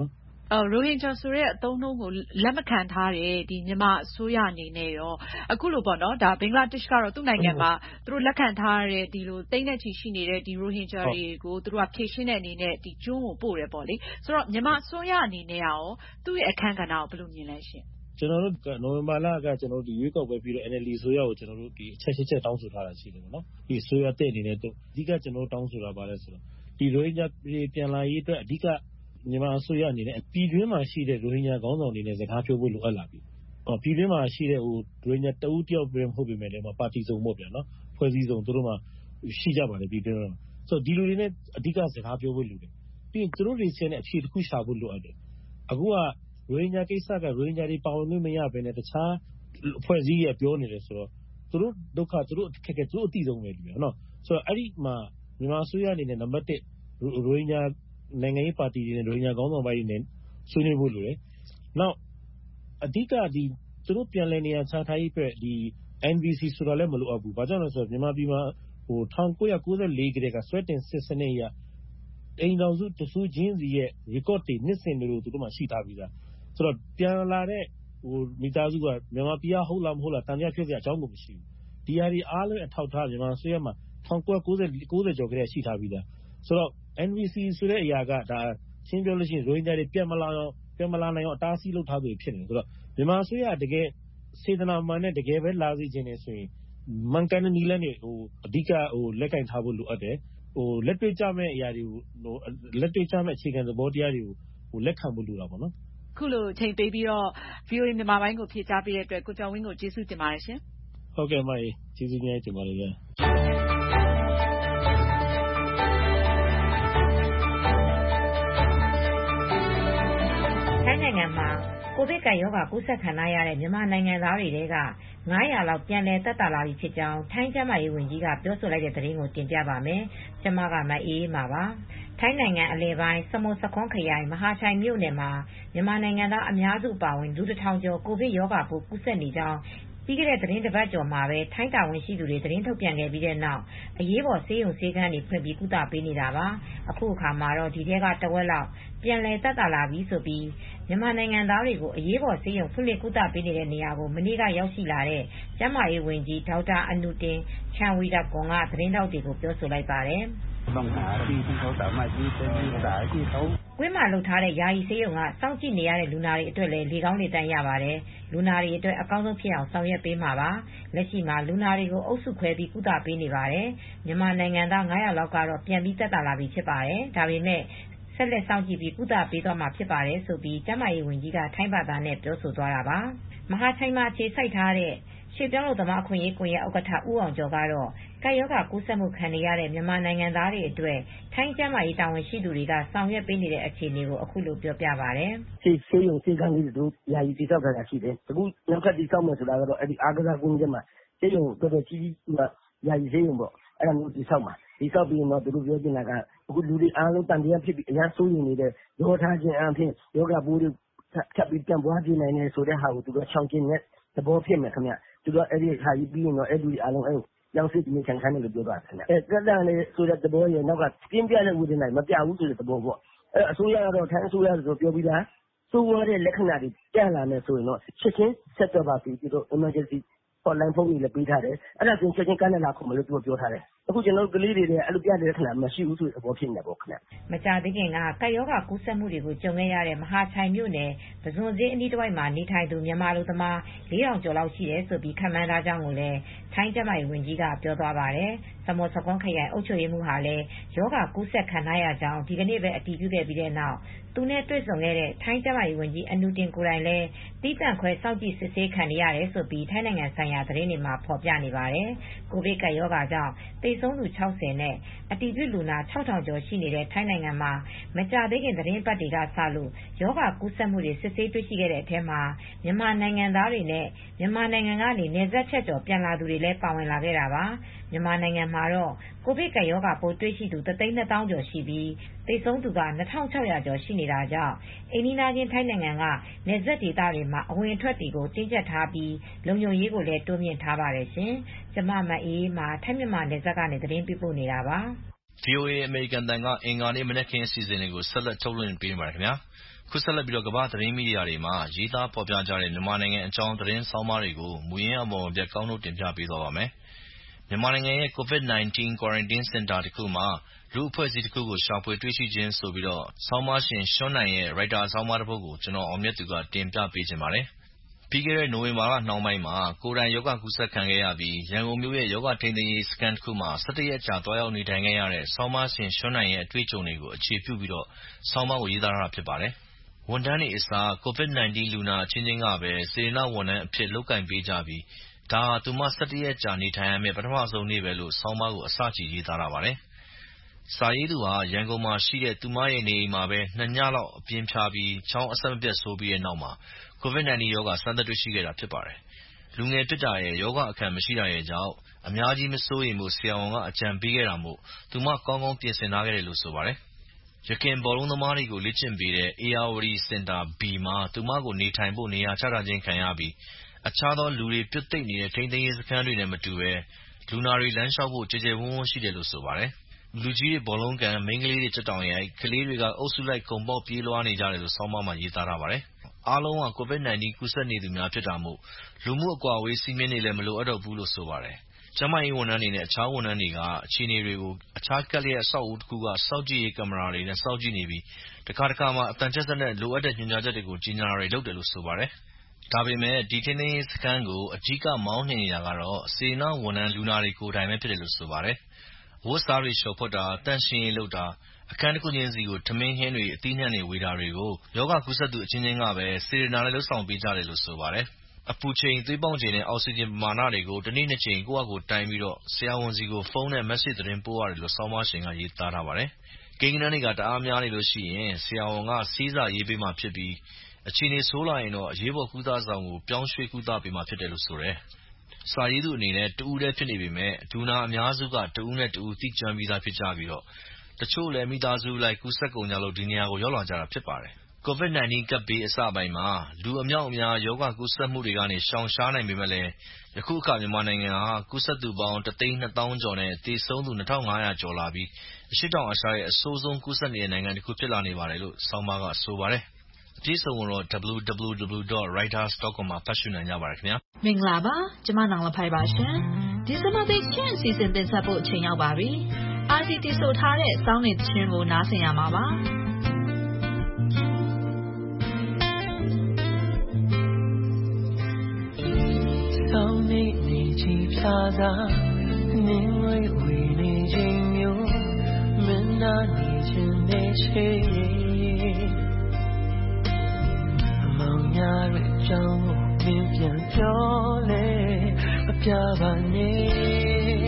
ရိုဟင်ဂျာဆိုတဲ့အသုံးအနှုန်းကိုလက်မခံထားတဲ့ဒီမြန်မာအစိုးရအနေနဲ့ရောအခုလိုပေါ့နော်ဒါဘင်္ဂလားဒေ့ရှ်ကတော့သူ့နိုင်ငံမှာသူတို့လက်ခံထားရတဲ့ဒီလိုတိတ်နဲ့ချီရှိနေတဲ့ဒီရိုဟင်ဂျာတွေကိုသူတို့ကဖြည့်ရှင်းတဲ့အနေနဲ့ဒီကျွန်းကိုပို့တယ်ပေါ့လေဆိုတော့မြန်မာအစိုးရအနေနဲ့ရောသူ့ရဲ့အခန်းကဏ္ဍကိုဘယ်လိုမြင်လဲရှင်ကျွန်တော်တို့နိုဝင်ဘာလကကျွန်တော်တို့ဒီရွေးကောက်ပွဲပြီးတော့ N L D ဆိုရကိုကျွန်တော်တို့ဒီအချက်ချက်ချက်တောင်းဆိုထားတာရှိတယ်ပေါ့နော်ဒီဆိုရတဲ့အနေနဲ့တော့အဓိကကျွန်တော်တို့တောင်းဆိုတာပါလဲဆိုတော့ဒီရိုဟင်ဂျာပြန်လာရေးအတွက်အဓိကမြန်မာအစိုးရအနေနဲ့ပြည်တွင်းမှာရှိတဲ့ရိုဟင်ဂျာခေါင်းဆောင်တွေနဲ့စကားပြောဖို့လိုအပ်လာပြီ။အော်ပြည်တွင်းမှာရှိတဲ့ဟိုရိုဟင်ဂျာတဦးတယောက်ပဲမဟုတ်ပေမဲ့လည်းပါတီစုံပေါ့ဗျာနော်။ဖွဲ့စည်းစုံသူတို့မှရှိကြပါတယ်ပြည်တွင်းမှာ။ဆိုတော့ဒီလူတွေနဲ့အဓိကစကားပြောဖို့လိုတယ်။ပြီးရင်သူတို့တွေဆင်းတဲ့အဖြေတစ်ခုရှာဖို့လိုအပ်တယ်။အခုကရိုဟင်ဂျာကိစ္စကရိုဟင်ဂျာတွေပါဝင်လို့မရဘဲနဲ့တခြားဖွဲ့စည်းရပြောနေတယ်ဆိုတော့သူတို့ဒုက္ခသူတို့အခက်အခဲသူတို့အတိဆုံးပဲလူရနော်။ဆိုတော့အဲ့ဒီမှာမြန်မာအစိုးရအနေနဲ့နံပါတ်တစ်ရိုဟင်ဂျာနိုင်ငံရေးပါတီတွေနဲ့ရိုဟင်ဂျာခေါင်းဆောင်ပိုင်းတွေနဲ့ဆွေးနွေးဖို့လိုတယ်။နောက်အဓိကဒီသူတို့ပြန်လည်နေရာချထားရေးအတွက်ဒီ N V C ဆိုတာလည်းမလိုအပ်ဘူး။ဘာကြောင့်လဲဆိုတော့မြန်မာပြည်မှာဟို၁၉၉၄ကတည်းကဆွဲတင်စစ်စနစ်ရအိမ်တော်စုတစုချင်းစီရဲ့ record တွေနှစ်စင်တွေလို့သူတို့မှရှိထားပြီးသား။ဆိုတော့ပြန်လာတဲ့ဟိုမိသားစုကမြန်မာပြည်ဟုတ်လားမဟုတ်လားတန်ကြဖြစ်စရာအကြောင်းကိုမရှိဘူး။ဒီဟာတွေအားလုံးအထောက်ထားမြန်မာဆွေးရမှာ၁၉၉၀ ၉၀ကျော်ကတည်းကရှိထားပြီးသား။ဆိုတော့N V C ဆိုတဲ့အရာကဒါရှင်းပြောလို့ရှိရင်ရိုဟင်ဂျာတွေပြန်မလာအောင်ပြန်မလာနိုင်အောင်အတားအဆီးလုပ်ထားသူတွေဖြစ်နေတယ်ဆိုတော့မြန်မာအစိုးရတကယ်စေတနာမှန်နဲ့တကယ်ပဲလာစီခြင်းနေဆိုရင်မှန်ကန်တဲ့နည်းလမ်းတွေဟိုအဓိကဟိုလက်ကင်ထားဖို့လိုအပ်တယ်ဟိုလက်တွေ့ကြမဲ့အရာတွေကိုဟိုလက်တွေ့ကြမဲ့အခြေခံသဘောတရားတွေကိုဟိုလက်ခံဖို့လိုတာပေါ့နော်ခုလိုချိန်ပေးပြီးတော့ V O A မြန်မာပိုင်းကိုဖြေကြားပေးတဲ့အတွက်ကိုကျော်ဝင်းကိုကျေးဇူးတင်ပါတယ်ရှင်ဟုတ်ကဲ့မကြီးကျေးဇူးများတင်ပါတယ်ဗျာနိုင်ငံမှာကိုဗစ်ကပ်ရောဂါကူးစက်ခံရတဲ့မြန်မာနိုင်ငံသားတွေထဲကငါးရာလောက်ပြန်လည်သက်သာလာပြီဖြစ်ကြောင်းထိုင်းကျန်းမာရေးဝန်ကြီးကပြောဆိုလိုက်တဲ့သတင်းကိုတင်ပြပါမယ်။ကျမကမအေးအေးပါပါ။ထိုင်းနိုင်ငံအလယ်ပိုင်းစမုတ်စခွန်းခရိုင်မဟာချိုင်မြို့နယ်မှာမြန်မာနိုင်ငံသားအများစုပါဝင်လူတစ်ထောင်ကျော်ကိုဗစ်ရောဂါပိုးကူးစက်နေကြောင်းပြီးခဲ့တဲ့သတင်းတစ်ပတ်ကျော်မှာပဲထိုင်းတာဝန်ရှိသူတွေသတင်းထုတ်ပြန်ခဲ့ပြီးတဲ့နောက်အရေးပေါ်ဆေးရုံဆေးခန်းတွေဖွင့်ပြီးကုသပေးနေတာပါအခုအခါမှာတော့ဒီထဲကတဝက်လောက်ပြန်လည်သက်သာလာပြီဆိုပြီးမြန်မာနိုင်ငံသားတွေကိုအရေးပေါ်ဆေးရုံဖွင့်လှစ်ကုသပေးနေတဲ့နေရာကိုမနေ့ကရောက်ရှိလာတဲ့ကျန်းမာရေးဝန်ကြီးဒေါက်တာအနုတင်ချန်ဝီတာကွန်ကသတင်းတောက်တွေကိုပြောဆိုလိုက်ပါတယ်ကွင်းမှာလှုပ်ထားတဲ့ယာယီဆေးရုံကစောင့်ကြည့်နေရတဲ့လူနာတွေအတွက်လည်းလေကောင်းလေတန်းရပါတယ်။လူနာတွေအတွက်အကောင်းဆုံးဖြစ်အောင်ဆောင်ရွက်ပေးမှာပါ။လက်ရှိမှာလူနာတွေကိုအုပ်စုခွဲပြီးကုသပေးနေပါတယ်။မြန်မာနိုင်ငံသားငါးရာလောက်ကတော့ပြန်ပြီးသက်သာလာပြီဖြစ်ပါတယ်။ဒါပေမဲ့ဆက်လက်စောင့်ကြည့်ပြီးကုသပေးသွားမှာဖြစ်ပါတယ်ဆိုပြီးကျန်းမာရေးဝန်ကြီးကထိုင်းဘာသာနဲ့ပြောဆိုသွားတာပါ။မဟာချိုင်မှာခြေစိုက်ထားတဲ့ရွှေပြောင်းလို့သမားအခွင့်အရေးကွန်ရက်ဥက္ကဋ္ဌဦးအောင်ကျော်ကတော့ကပ်ရောဂါကူးစက်မှုခံနေရတဲ့မြန်မာနိုင်ငံသားတွေအတွက်ထိုင်းကျန်းမာရေးတာဝန်ရှိသူတွေကဆောင်ရွက်ပေးနေတဲ့အခြေအနေကိုအခုလိုပြောပြပါတယ်။ဆေးဆေးရုံဆေးခန်းလေးတို့ယာယီတည်ဆောက်ထားတာရှိတယ်။အခုနောက်ထပ်တည်ဆောက်မယ်ဆိုတာကတော့အဲဒီအားကစားကွင်းထဲမှာဆေးရုံတော်တော်ကြီးကြီးကယာယီဆေးရုံပေါ့။အဲ့ဒါမျိုးတည်ဆောက်မှာ။ဒီဆောက်ပြီးတော့သူတို့ပြောချင်တာကအခုလူတွေအားလုံးတန်တရားဖြစ်ပြီးအများစိုးရိမ်နေတဲ့ရောထားခြင်းအပြင်ယောဂပိုးတွေထပ်ပြီးပြန်ပွားပြနိုင်တယ်ဆိုတဲ့ဟာကိုသူတို့ချောင်းကျင်းတဲ့သဘောဖြစ်မယ်ခင်ဗျ။သူတို့အဲ့ဒီဟာကြီးပြီးရင်တော့အဲ့လူတွေအားလုံးအဲ့ရောက်စစ်နေခံခံတယ်လို့ပြောတာခင်ဗျအဲကတန်လေးဆိုတဲ့သဘောရဲ့နောက်ကပြင်းပြတဲ့ဝေဒနာမပြဘူးဆိုတဲ့သဘောပေါ့အဲအစိုးရကတော့ထိုင်းအစိုးရဆိုပြောပြီးသားစိုးဝါးတဲ့လက္ခဏာတွေပြန်လာမယ်ဆိုရင်တော့ချက်ချင်းဆက်တော့ပါပြီပြီးတော့ emergency hotline ဖုန်းတွေလည်းပေးထားတယ်အဲ့ဒါဆိုချက်ချင်းကမ်းလာခုမလို့သူပြောထားတယ်အခုကျွန်တော်တို့ကလေးတွေလည်းအဲ့လိုပြတဲ့ခဏမရှိဘူးဆိုတဲ့သဘောဖြစ်နေပေါ့ခင်ဗျမကြသေးခင်ကကပ်ရောဂါကူးစက်မှုတွေကိုကြုံခဲ့ရတဲ့မဟာချိုင်မြို့နယ်ပဇွန်ဈေးအနီးတစ်ဝိုက်မှာနေထိုင်သူမြန်မာလူသမားလေးထောင်ကျော်လောက်ရှိတယ်ဆိုပြီးခန့်မှန်းထားကြောင်းကိုလည်းထိုင်းကျန်းမာရေးဝန်ကြီးကပြောသွားပါတယ်စမောစကွန်ခရိုင်အုပ်ချုပ်ရေးမှူးဟာလည်းယောဂါကူးစက်ခံရကြောင်းဒီကနေ့ပဲအတည်ပြုခဲ့ပြီးတဲ့နောက်သူနဲ့တွေ့ဆုံခဲ့တဲ့ထိုင်းကျန်းမာရေးဝန်ကြီးအနုတင်ကိုယ်တိုင်လည်းတီးတန့်ခွဲစောင့်ကြည့်စစ်ဆေးခံနေရတယ်ဆိုပြီးထိုင်းနိုင်ငံဆိုင်ရာသတင်းတွေမှာဖော်ပြနေပါတယ်ကိုဗစ်ကပ်ရောဂါကြောင့်သေဆုံးသူခြောက်ဆယ်နဲ့အတည်ပြုလူနာခြောက်ထောင်ကျော်ရှိနေတဲ့ထိုင်းနိုင်ငံမှာမကြာသေးခင်သတင်းပတ်တွေကစလို့ယောဂကူးစက်မှုတွေစစ်ဆေးတွေ့ရှိခဲ့တဲ့အထက်မှာမြန်မာနိုင်ငံသားတွေနဲ့မြန်မာနိုင်ငံကနေနယ်စပ်ဖြတ်ကျော်ပြန်လာသူတွေလည်းပါဝင်လာခဲ့တာပါမြန်မာနိုင်ငံမှာတော့ကိုဗစ်ကပ်ရောဂါပိုးတွေ့ရှိသူတသိန်းနှစ်သောင်းကျော်ရှိပြီးသေဆုံးသူကနှစ်ထောင်ခြောက်ရာကျော်ရှိနေတာကြောင့်အိမ်နီးချင်းထိုင်းနိုင်ငံကနယ်စပ်ဒေသတွေမှာအဝင်အထွက်တွေကိုတင်းကျပ်ထားပြီးလုံခြုံရေးကိုလည်းတိုးမြှင့်ထားပါတယ်ရှင်ကျမမအေးမှာထိုင်းမြန်မာနယ်စပ်ကနေသတင်းပေးပို့နေတာပါ V O A အမေရိကန်တန်ကအင်္ဂါနေ့မနက်ခင်းအစီအစဉ်တွေကိုဆက်လက်ထုတ်လွှင့်ပေးမှာခင်ဗျာခုဆက်လက်ပြီးတော့ကမ္ဘာသတင်းမီဒီယာတွေမှာရေးသားဖော်ပြကြတဲ့မြန်မာနိုင်ငံအကြောင်းသတင်းဆောင်းပါးတွေကိုမူရင်းအပေါ်ပြကောင်းတို့တင်ပြပေးသွားပါမယ်။မြန်မာနိုင်ငံရဲ့ COVID nineteen Quarantine Center တခုမှာလူအဖွဲ့အစည်းတခုကိုရှာဖွေတွေ့ရှိခြင်းဆိုပြီးတော့ဆောင်းပါးရှင်ရှွန်းနိုင်ရဲ့ရိုက်တာဆောင်းပါးတစ်ပုဒ်ကိုကျွန်တော်အောင်မြတ်သူကတင်ပြပေးခြင်းပါတယ်။ပြီးခဲ့တဲ့နိုဝင်ဘာလနှောင်းပိုင်းမှာကိုယ်တိုင်ရောဂါကူးစက်ခံခဲ့ရပြီးရန်ကုန်မြို့ရဲ့ရောဂါထိန်းသိမ်းရေးစခန်းတစ်ခုမှာ၁၁ရက်ကြာတွားရောက်နေထိုင်ခဲ့ရတဲ့ဆောင်းပါးရှင်ရှွန်းနိုင်ရဲ့အတွေ့အကြုံတွေကိုအခြေပြုပြီးတော့ဆောင်းပါးကိုရေးသားတာဖြစ်ပါတယ်။ဝန်ထမ်းတွေအစား COVID nineteen လူနာအချင်းချင်းကပဲစေတနာ့ဝန်ထမ်းအဖြစ်လုပ်ကိုင်ပေးကြပြီးဒါဟာသူမ၁၁ရက်ကြာနေထိုင်ရမယ့်ပထမဆုံးနေ့ပဲလို့ဆောင်းပါးကိုအစချီရေးသားတာပါတယ်။စာရေးသူဟာရန်ကုန်မှာရှိတဲ့သူမရဲ့နေအိမ်မှာပဲနှစ်ညလောက်အပြင်းဖြားပြီးချောင်းအဆက်မပြတ်ဆိုးပြီးတဲ့နောက်မှာ COVID nineteen ရောဂါစမ်းသပ်တွေ့ရှိခဲ့တာဖြစ်ပါတယ်။လူငယ်ဖြစ်တာရဲ့ရောဂါအခံမရှိတာရဲ့ကြောင့်အများကြီးမစိုးရိမ်ဖို့ဆရာဝန်ကအကြံပေးခဲ့တာမို့သူမကောင်းကောင်းပြင်ဆင်ထားခဲ့တယ်လို့ဆိုပါတယ်။ယခင်ဘောလုံးသမားတွေကိုလေ့ကျင့်ပေးတဲ့ အေအာဝတီစင်တာ B မှာသူမကိုနေထိုင်ဖို့နေရာချထားခြင်းခံရပြီးအခြားသောလူတွေပြွတ်သိပ်နေတဲ့ထိန်းသိမ်းရေးစခန်းတွေနဲ့မတူပဲလူနာတွေလမ်းလျှောက်ဖို့ကြည်ကြဲဝန်းဝန်းရှိတယ်လို့ဆိုပါတယ်။လူကြီးတွေဘောလုံးကန်မိန်းကလေးတွေချက်တောင်ရိုက်ကလေးတွေကအုပ်စုလိုက်ခုန်ပေါက်ပြေးလွှားနေကြတယ်လို့ဆောင်းပါးမှာရေးသားထားပါတယ်။အားလုံးက COVID nineteen ကူးစက်နေသူများဖြစ်တာမို့လူမှုအကွာအဝေးစည်းမျဉ်းတွေလည်းမလိုအပ်တော့ဘူးလို့ဆိုပါတယ်။ကျန်းမာရေးဝန်ထမ်းတွေနဲ့အခြားဝန်ထမ်းတွေကအခြေအနေတွေကိုအခြားကပ်လျက်အဆောက်အဦးတစ်ခုကစောင့်ကြည့်ရေးကင်မရာတွေနဲ့စောင့်ကြည့်နေပြီးတခါတခါမှာအသံချဲ့စက်နဲ့လိုအပ်တဲ့ညွှန်ကြားချက်တွေကိုကြီးညာတွေလုပ်တယ်လို့ဆိုပါတယ်။ဒါပေမဲ့ဒီထိန်းသိမ်းရေးစခန်းကိုအကြီးကမောင်းနှင်နေတာကတော့စေတနာ့ဝန်ထမ်းလူနာတွေကိုယ်တိုင်ပဲဖြစ်တယ်လို့ဆိုပါတယ်။အဝတ်အစားတွေလျှော်ဖွက်တာ၊သန့်ရှင်းရေးလုပ်တာ၊အခန်းတစ်ခုချင်းစီကိုထမင်းဟင်းတွေအသီးအနှံတွေဝေတာတွေကိုရောဂါကူးစက်သူအချင်းချင်းကပဲစေတနာနဲ့လုပ်ဆောင်ပေးကြတယ်လို့ဆိုပါတယ်။အပူချိန်၊သွေးပေါင်ချိန်နဲ့အောက်ဆီဂျင်ပမာဏတွေကိုတစ်နေ့နှစ်ကြိမ်ကိုယ့်ဟာကိုယ်တိုင်းပြီးတော့ဆရာဝန်ဆီကိုဖုန်းနဲ့ message သတင်းပို့ရတယ်လို့ဆောင်းပါးရှင်ကရေးသားထားပါတယ်။ကိန်းဂဏန်းတွေကတအားများနေလို့ရှိရင်ဆရာဝန်ကဆေးစာရေးပေးမှာဖြစ်ပြီးအခြေအနေဆိုးလာရင်တော့အရေးပေါ်ကုသဆောင်ကိုပြောင်းရွှေ့ကုသပေးမှာဖြစ်တယ်လို့ဆိုတယ်။စာရေးသူအနေနဲ့တဦးတည်းဖြစ်နေပေမဲ့လူနာအများစုကတဦးနဲ့တဦးသိကျွမ်းပြီးသားဖြစ်ကြပြီးတော့တချို့လည်းမိသားစုလိုက်ကူးစက်ကုန်ကြလို့ဒီနေရာကိုရောက်လာကြတာဖြစ်ပါတယ်။ COVID nineteen ကပ်ဘေးအစပိုင်းမှာလူအမြောက်အများရောဂါကူးစက်မှုတွေကနေရှောင်ရှားနိုင်ပေမဲ့လည်းယခုအခါမြန်မာနိုင်ငံဟာကူးစက်သူပေါင်းတစ်သိန်းနှစ်သောင်းကျော်နဲ့သေဆုံးသူနှစ်ထောင်ငါးရာကျော်လာပြီးအရှေ့တောင်အာရှရဲ့အဆိုးဆုံးကူးစက်နေတဲ့နိုင်ငံတစ်ခုဖြစ်လာနေပါတယ်လို့ဆောင်းပါးကဆိုပါတယ်။အပြည့်အစုံကိုတော့ double-u double-u double-u dot reuters dot com မှာဖတ်ရှုနိုင်ကြပါတယ်ခင်ဗျာမင်္ဂလာပါကျမနောင်လဖိုင်ပါရှင်ဒီစမသိချင်းအစီအစဉ်တင်ဆက်ဖို့အချိန်ရောက်ပါပြီ။ R T T ဆိုထားတဲ့စောင်းနေသချင်းကိုနားဆင်ရမှာပါစောင်းနေနေချီဖြာသာနင်းဝေးဝေးနေခြင်းမျိုးမင်းနာနေခြင်းနဲ့ချေအမောင်များရဲ့ကြောင်းကိုမင်းပြန်ပြောလေမပြပါနဲ့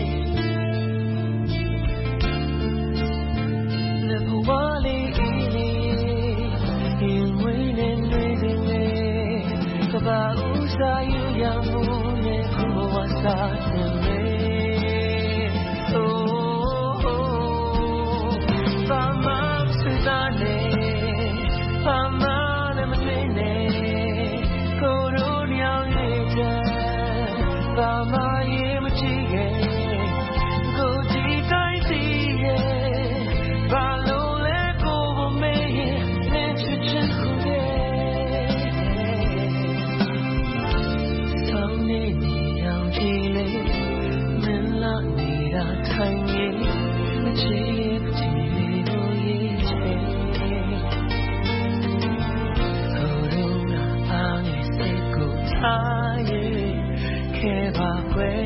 ဝါလေးအေးလေးရင်ဝေးနေနေနေကဘာဥစားယူရမှုနဲ့ဘဝစားနေအိုးဘာမှစတာနေဘာမှလည်းမနေနဲ့ကိုရိုးညောင်းရဲ့ဘာမှရေမကြည့်ရဲ့ကိုဒီတိုင်းစီရဲ့ဘာလို့ထိုင်နေချေချေလို့ရေးချေဟိုတော့အားနေစိတ်ကိုထားရဲ့ခဲ့ပါကွယ်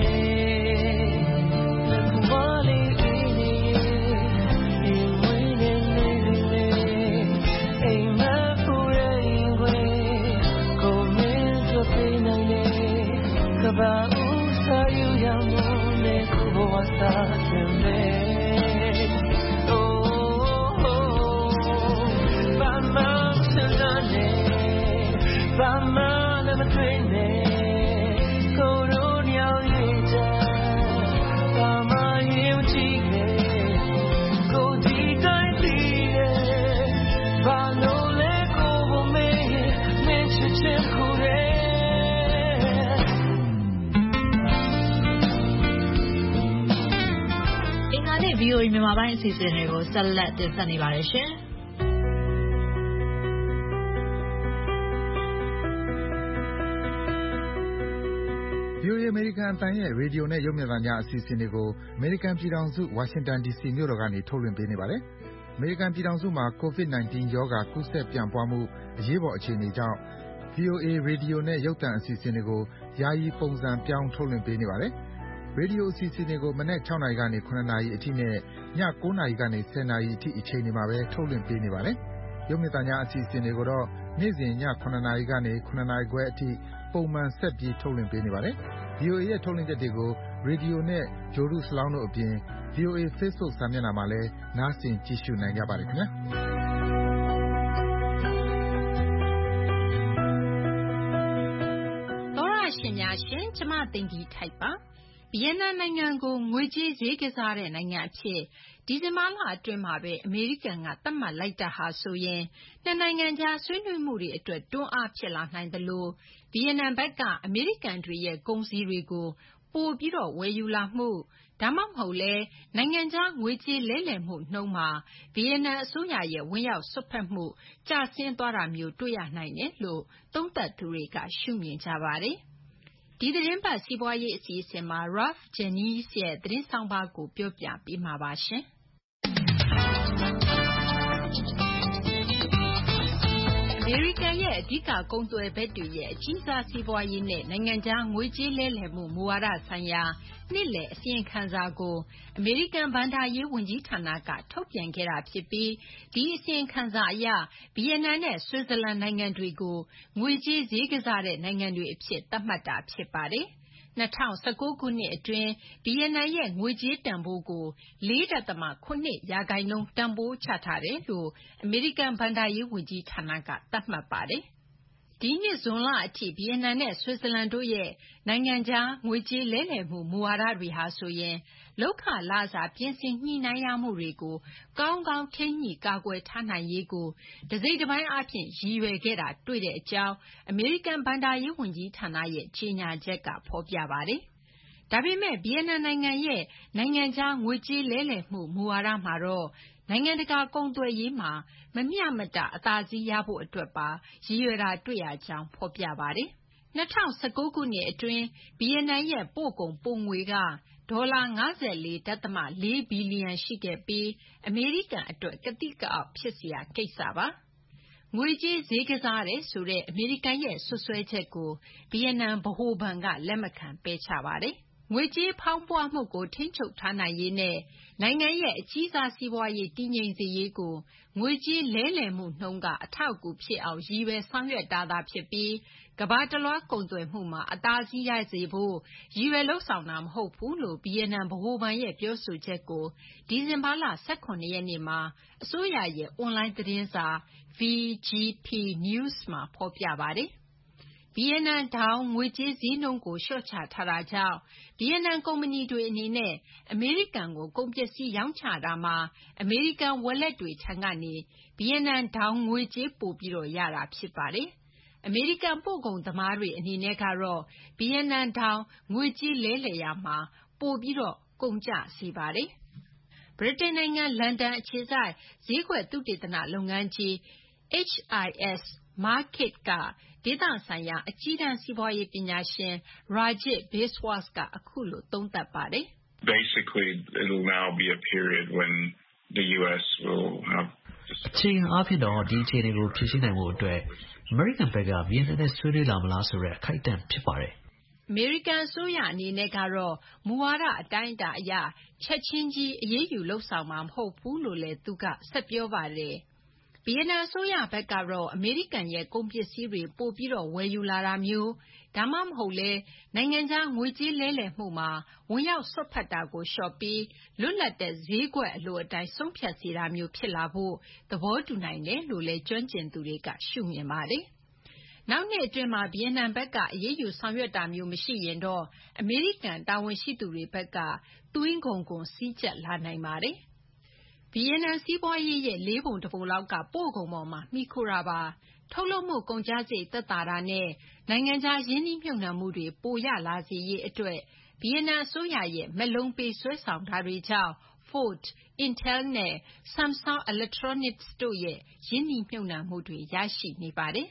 ဘာလေးအေးနေရင်ဝေးနေနေနေအိမ်မပူရင်ကွယ်ကိုမင်းတို့ပြေးနေကဘာဦးစားယူရမို့နဲ့ကိုဘဝစားဗီအိုအေမြန်မာပိုင်းအစီအစဉ်တွေကိုဆက်လက်တင်ဆက်နေပါတယ်ရှင်။ဗွီအိုအေ အမေရိကန်အသံရဲ့ရေဒီယိုနဲ့ရုပ်မြင်သံကြားအစီအစဉ်တွေကိုအမေရိကန်ပြည်ထောင်စုဝါရှင်တန်ဒီစီမြို့တော်ကနေထုတ်လွှင့်ပေးနေပါတယ်။အမေရိကန်ပြည်ထောင်စုမှာ ကိုဗစ် ၁၉ ရောဂါကူးစက်ပြန့်ပွားမှုအရေးပေါ်အခြေအနေကြောင့် ဗွီအိုအေ ရေဒီယိုနဲ့ရုပ်သံအစီအစဉ်တွေကိုယာယီပုံစံပြောင်းထုတ်လွှင့်ပေးနေပါတယ်။ရေဒီယိုအစီအစဉ်တွေကိုမနက်၆နာရီကနေ၇နာရီအထိနဲ့ည၉နာရီကနေ၁၀နာရီအထိအချိန်တွေမှာပဲထုတ်လွှင့်ပေးနေပါတယ်။ရုပ်မြင်သံကြားအစီအစဉ်တွေကိုတော့နေ့စဉ်ည၇နာရီကနေ၇နာရီခွဲအထိပုံမှန်ဆက်ပြီးထုတ်လွှင့်ပေးနေပါတယ်။ ဗွီအိုအေရဲ့ထုတ်လွှင့်ချက်တွေကိုရေဒီယိုနဲ့ဂြိုလ်တုစလောင်းတို့အပြင် ဗွီအိုအေ Facebook စာမျက်နှာမှာလည်းနားဆင်ကြည့်ရှုနိုင်ကြပါတယ်ခင်ဗျာ။သောရရှင်များရှင်ကျမသိင်္ဂီထိုက်ပါဗီယက်နမ်နိုင်ငံကိုငွေကြေးဈေးကစားတဲ့နိုင်ငံအဖြစ်ဒီဇင်ဘာလအတွင်းမှာပဲအမေရိကန်ကသတ်မှတ်လိုက်တာဟာဆိုရင်နှစ်နိုင်ငံကြားဆွေးနွေးမှုတွေအတွက်တွန်းအားဖြစ်လာနိုင်သလိုဗီယက်နမ်ဘက်ကအမေရိကန်တွေရဲ့ကုန်စည်တွေကိုပိုပြီးတော့ဝယ်ယူလာမှုဒါမှမဟုတ်လဲနိုင်ငံခြားငွေကြေးလဲလှယ်မှုနှုန်းမှာဗီယက်နမ်အစိုးရရဲ့ဝင်ရောက်စွက်ဖက်မှုကျဆင်းသွားတာမျိုးတွေ့ရနိုင်တယ်လို့သုံးသပ်သူတွေကရှုမြင်ကြပါတယ်။ဒီသတင်းပတ်စီးပွားရေးအစီအစဉ်မှာ Ralph Jennings ရဲ့သတင်းဆောင်ပါကိုပြောပြပေးမှာပါရှင်။အမေရိကန်ရဲ့အဓိကကုန်သွယ်ဘက်တွေရဲ့အကြီးစားစီးပွားရေးနဲ့နိုင်ငံခြားငွေကြေးလဲလှယ်မှုမူဝါဒဆိုင်ရာနှစ်လည်အစီရင်ခံစာကိုအမေရိကန်ဘဏ္ဍာရေးဝန်ကြီးဌာနကထုတ်ပြန်ခဲ့တာဖြစ်ပြီးဒီအစီရင်ခံစာအရဗီယက်နမ်နဲ့ဆွစ်ဇာလန်နိုင်ငံတွေကိုငွေကြေးဈေးကစားတဲ့နိုင်ငံတွေအဖြစ်သတ်မှတ်တာဖြစ်ပါတယ်။၂၀၁၉ခုနှစ်အတွင်းဗီယက်နမ်ရဲ့ငွေကြေးတန်ဖိုးကို၄.၇ ရာခိုင်နှုန်းတန်ဖိုးချထားတယ်လို့အမေရိကန်ဘဏ္ဍာရေးဝန်ကြီးဌာနကသတ်မှတ်ပါတယ်။ဒီနှစ်ဇွန်လအထိဗီယက်နမ်နဲ့ဆွစ်ဇာလန်တို့ရဲ့နိုင်ငံခြားငွေကြေးလဲလှယ်မှုမူဝါဒတွေဟာဆိုရင်လုပ်ခလစာပြင်ဆင်ညှိနှိုင်းရမှုတွေကိုကောင်းကောင်းထိန်းညှိကာကွယ်ထားနိုင်ရေးကိုတစိတ်တပိုင်းအားဖြင့်ရည်ရွယ်ခဲ့တာတွေ့တဲ့အကြောင်းအမေရိကန်ဘဏ္ဍာရေးဝန်ကြီးဌာနရဲ့ကြေညာချက်ကဖော်ပြပါတယ်။ဒါပေမဲ့ဗီယက်နမ်နိုင်ငံရဲ့နိုင်ငံခြားငွေကြေးလဲလှယ်မှုမူဝါဒမှာတော့နိုင်ငံတကာကုန်သွယ်ရေးမှာမမျှမတအသာစီးရဖို့အတွက်ပါရည်ရွယ်တာတွေ့ရကြောင်းဖော်ပြပါတယ်။၂၀၁၉ခုနှစ်အတွင်းဗီယက်နမ်ရဲ့ပို့ကုန်ပိုငွေကဒေါ်လာ၅၄.၄ ဘီလီယံရှိခဲ့ပြီးအမေရိကန်အတွက်ကသိကအောက်ဖြစ်စရာကိစ္စပါ။ငွေကြေးဈေးကစားတယ်ဆိုတဲ့အမေရိကန်ရဲ့စွပ်စွဲချက်ကိုဗီယက်နမ်ဗဟိုဘဏ်ကလက်မခံပယ်ချပါတယ်။ငွေကြေးဖောင်းပွမှုကိုထိန်းချုပ်ထားနိုင်ရေးနဲ့နိုင်ငံရဲ့အကြီးစားစီးပွားရေးတည်ငြိမ်စေရေးကိုငွေကြေးလဲလှယ်မှုနှုန်းကအထောက်အကူဖြစ်အောင်ရည်ရွယ်ဆောင်ရွက်တာသာဖြစ်ပြီးကမ္ဘာတလွှားကုန်သွယ်မှုမှာအသာစီးရစေဖို့ရည်ရွယ်လုပ်ဆောင်တာမဟုတ်ဘူးလို့ဗီယက်နမ်ဗဟိုဘဏ်ရဲ့ပြောဆိုချက်ကိုဒီဇင်ဘာလ၁၇ရက်နေ့မှာအစိုးရရဲ့အွန်လိုင်းသတင်းစာ V G P News မှာဖော်ပြပါတယ်။ဗီယက်နမ်ဒေါင်းငွေကြေးဈေးနှုန်းကိုလျှော့ချထားတာကြောင့်ဗီယက်နမ်ကုမ္ပဏီတွေအနေနဲ့အမေရိကန်ကိုကုန်ပစ္စည်းရောင်းချတာမှာအမေရိကန်ဝယ်လက်တွေထံကနေဗီယက်နမ်ဒေါင်းငွေကြေးပိုပြီးရတာဖြစ်ပါတယ်။အမေရိကန်ပို့ကုန်သမားတွေအနေနဲ့ကတော့ဗီယက်နမ်ဒေါင်းငွေကြေးလဲလှယ်ရာမှာပိုပြီးကုန်ကျစေပါတယ်။ဗြိတိန်နိုင်ငံလန်ဒန်အခြေစိုက်ဈေးကွက်သုတေသနလုပ်ငန်းကြီး H I S Markit ကဒေသဆိုင်ရာအကြီးတန်းစီးပွားရေးပညာရှင် Rajit Biswas ကအခုလိုသုံးသပ်ပါတယ်။ Basically it'll now be a period when the U S will have အခြေခံအားဖြင့်တော့ဒီအခြေအနေကိုဖြေရှင်းနိုင်ဖို့အတွက်အမေရိကန်ဘက်ကဗီယက်နမ်နဲ့ဆွေးနွေးလာမလားဆိုတဲ့အခိုက်အတန့်ဖြစ်ပါတယ်။အမေရိကန်အစိုးရအနေနဲ့ကတော့မူဝါဒအတိုင်းအတာအရချက်ချင်းကြီးအရေးယူလုပ်ဆောင်မှာမဟုတ်ဘူးလို့လည်းသူကဆက်ပြောပါတယ်။ဗီယက်နမ်အစိုးရဘက်ကတော့အမေရိကန်ရဲ့ကုန်ပစ္စည်းတွေပိုပြီးဝယ်ယူလာတာမျိုးဒါမှမဟုတ်လဲနိုင်ငံခြားငွေကြေးလဲလှယ်မှုမှာဝင်ရောက်စွက်ဖက်တာကိုလျှော့ပြီးလွတ်လပ်တဲ့ဈေးကွက်အလိုအတိုင်းဆုံးဖြတ်စေတာမျိုးဖြစ်လာဖို့သဘောတူနိုင်တယ်လို့လည်းကျွမ်းကျင်သူတွေကရှုမြင်ပါတယ်။နောက်နှစ်အတွင်းမှာဗီယက်နမ်ဘက်ကအရေးယူဆောင်ရွက်တာမျိုးမရှိရင်တော့အမေရိကန်တာဝန်ရှိသူတွေဘက်ကသွင်းကုန်ခွန်စည်းကျပ်လာနိုင်ပါတယ်။ဗီယက်နမ်စီးပွားရေးရဲ့လေးပုံတစ်ပုံလောက်ကပို့ကုန်ပေါ်မှာမှီခိုတာပါ။ထုတ်လုပ်မှုကုန်ကျစရိတ်သက်သာတာနဲ့နိုင်ငံခြားရင်းနှီးမြှုပ်နှံမှုတွေပိုရလာစေရေးအတွက်ဗီယက်နမ်အစိုးရရဲ့မက်လုံးပေးဆွဲဆောင်တာတွေကြောင့် Ford, Intel နဲ့ Samsung Electronics တို့ရဲ့ရင်းနှီးမြှုပ်နှံမှုတွေရရှိနေပါတယ်။ ဗ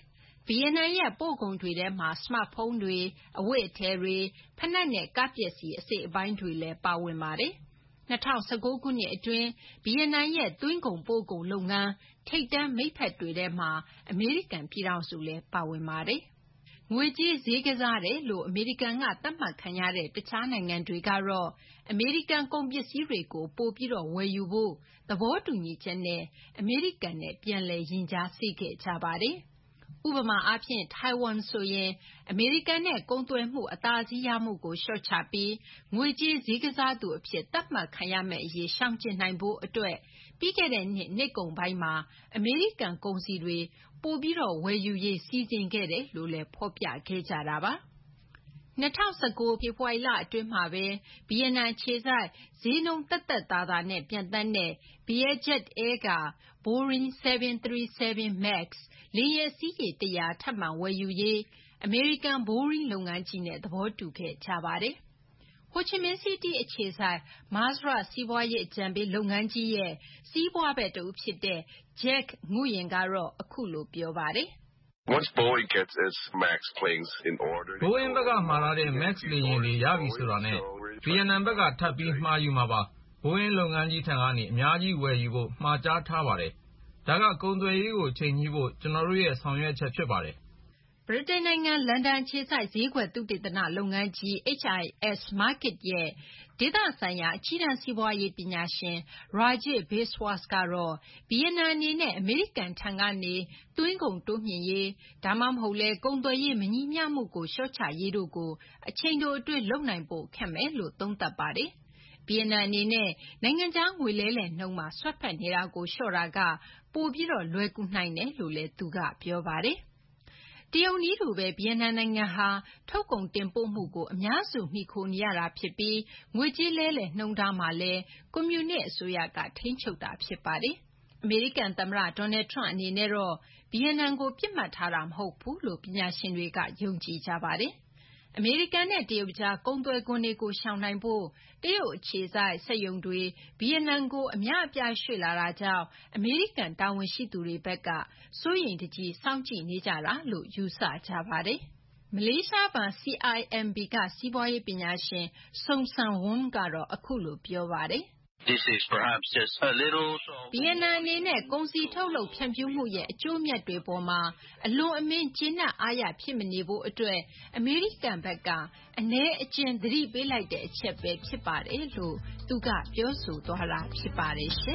ဗီယက်နမ်ရဲ့ပို့ကုန်တွေထဲမှာစမတ်ဖုန်းတွေအဝတ်အထည်တွေဖနက်နဲ့ကားပစ္စည်းအစိတ်အပိုင်းတွေလည်းပါဝင်ပါတယ်၂၀၁၉ခုနှစ်အတွင်းဗီယက်နမ်ရဲ့သွင်းကုန်ပို့ကုန်လုပ်ငန်းထိပ်တန်းမိတ်ဖက်တွေထဲမှာအမေရိကန်ပြည်ထောင်စုလည်းပါဝင်ပါတယ်ငွေကြေးဈေးကစားတယ်လို့အမေရိကန်ကသတ်မှတ်ခံရတဲ့တခြားနိုင်ငံတွေကတော့အမေရိကန်ကုန်ပစ္စည်းတွေကိုပို့ပြီးတော့ဝယ်ယူဖို့သဘောတူညီချက်နဲ့အမေရိကန်နဲ့ပြန်လည်ရင်ကြားစေ့ခဲ့ကြပါတယ်ဥပမာအားဖြင့်ထိုင်ဝမ်ဆိုရင်အမေရိကန်နဲ့ကုန်သွယ်မှုအသာစီးရမှုကိုလျှော့ချပြီးငွေကြေးဈေးကစားသူအဖြစ်သတ်မှတ်ခံရမယ့်အရေးရှောင်ကျဉ်နိုင်ဖို့အတွက်ပြီးခဲ့တဲ့နှစ်နှစ်ကုန်ပိုင်းမှာအမေရိကန်ကုန်စည်တွေပိုပြီးတော့ဝယ်ယူရေးစီစဉ်ခဲ့တယ်လို့လည်းဖော်ပြခဲ့ကြတာပါ၂၀၁၉ဖေဖော်ဝါရီလအတွင်းမှာပဲဗီယက်နမ်ခြေစိုက်ဈေးနှုန်းသက်သက်သာသာနဲ့ပြန်တန်းတဲ့ Vietjet Air က Boeing เจ็ดสามเจ็ด Max လေယာဉ်အစီးရေတရာထပ်မံဝယ်ယူရေးအမေရိကန် Boeing လုပ်ငန်းကြီးနဲ့သဘောတူခဲ့ကြပါတယ်ဟိုချီမင်းစီးတီးအခြေစိုက် Mazda စီးပွားရေးအကြံပေးလုပ်ငန်းကြီးရဲ့စီးပွားဘက်တဦးဖြစ်တဲ့ Jack Nguyen ကတော့အခုလိုပြောပါတယ် Once Boeing gets its Max planes in order Boeing ဘက်ကမှာလာတဲ့ Max လေယာဉ်တွေရပြီဆိုတာနဲ့ဗီယက်နမ်ဘက်ကထပ်ပြီးမှာယူမှာပါ Boeing လုပ်ငန်းကြီးထံကနေအများကြီးဝယ်ယူဖို့မှာကြားထားပါတယ်ဒါကကုန်သွယ်ရေးကိုချိန်ညှိဖို့ကျွန်တော်တို့ရဲ့ဆောင်ရွက်ချက်ဖြစ်ပါတယ်ဗြိတိန်နိုင်ငံလန်ဒန်ခြေစိုက်ဈေးကွက်သုတေသနလုပ်ငန်းကြီး H I S Markit ရဲ့ဒေသဆိုင်ရာအကြီးတန်းစီးပွားရေးပညာရှင် Rajit Biswas ကတော့ဗီယက်နမ်အနေနဲ့အမေရိကန်ထံကနေသွင်းကုန်တိုးမြှင့်ရေးဒါမှမဟုတ်လဲကုန်သွယ်ရေးမညီမျှမှုကိုလျှော့ချရေးတို့ကိုအချိန်တိုအတွင်းလုပ်နိုင်ဖို့ခက်မယ်လို့သုံးသပ်ပါတယ်ဗီယက်နမ်အနေနဲ့နိုင်ငံခြားငွေလဲလှယ်နှုန်းမှာဆွတ်ဖက်နေတာကိုလျှော့တာကပိုပြီးတော့လွယ်ကူနိုင်တယ်လို့လည်းသူကပြောပါတယ်တရုတ်နည်းတူပဲဗီယက်နမ်နိုင်ငံဟာထုတ်ကုန်တင်ပို့မှုကိုအများစုမှီခိုနေရတာဖြစ်ပြီးငွေကြေးလဲလှယ်နှုန်းထားမှာလည်းကွန်မြူနစ်အစိုးရကထိန်းချုပ်တာဖြစ်ပါတယ်အမေရိကန်သမ္မတဒေါ်နယ်ထရန့်အနေနဲ့တော့ဗီယက်နမ်ကိုပြစ်မှတ်ထားတာမဟုတ်ဘူးလို့ပညာရှင်တွေကယုံကြည်ကြပါတယ်အမေရိကန်နဲ့တရုတ်ကြားကုန်သွယ်ခွန်တွေကိုရှောင်နိုင်ဖို့တရုတ်အခြေစိုက်စက်ရုံတွေဗီယက်နမ်ကိုအများအပြားရွှေ့လာတာကြောင့်အမေရိကန်တာဝန်ရှိသူတွေဘက်ကစိုးရိမ်တကြီးစောင့်ကြည့်နေကြတာလို့ယူဆကြပါတယ်မလေးရှားဘဏ် C I M B ကစီးပွားရေးပညာရှင် Song San Won ကတော့အခုလိုပြောပါတယ် This is perhaps just a little ဗီယက်နမ်အနေနဲ့ကုန်စည်ထုတ်လုပ်ဖြန့်ဖြူးမှုရဲ့အကျိုးအမြတ်တွေပေါ်မှာအလွန်အမင်းကျေနပ်အားရဖြစ်မနေဖို့အတွက်အမေရိကန်ဘက်ကအနည်းအကျဉ်းသတိပေးလိုက်တဲ့အချက်ပဲဖြစ်ပါတယ်လို့သူကပြောဆိုသွားတာဖြစ်ပါတယ်ရှင်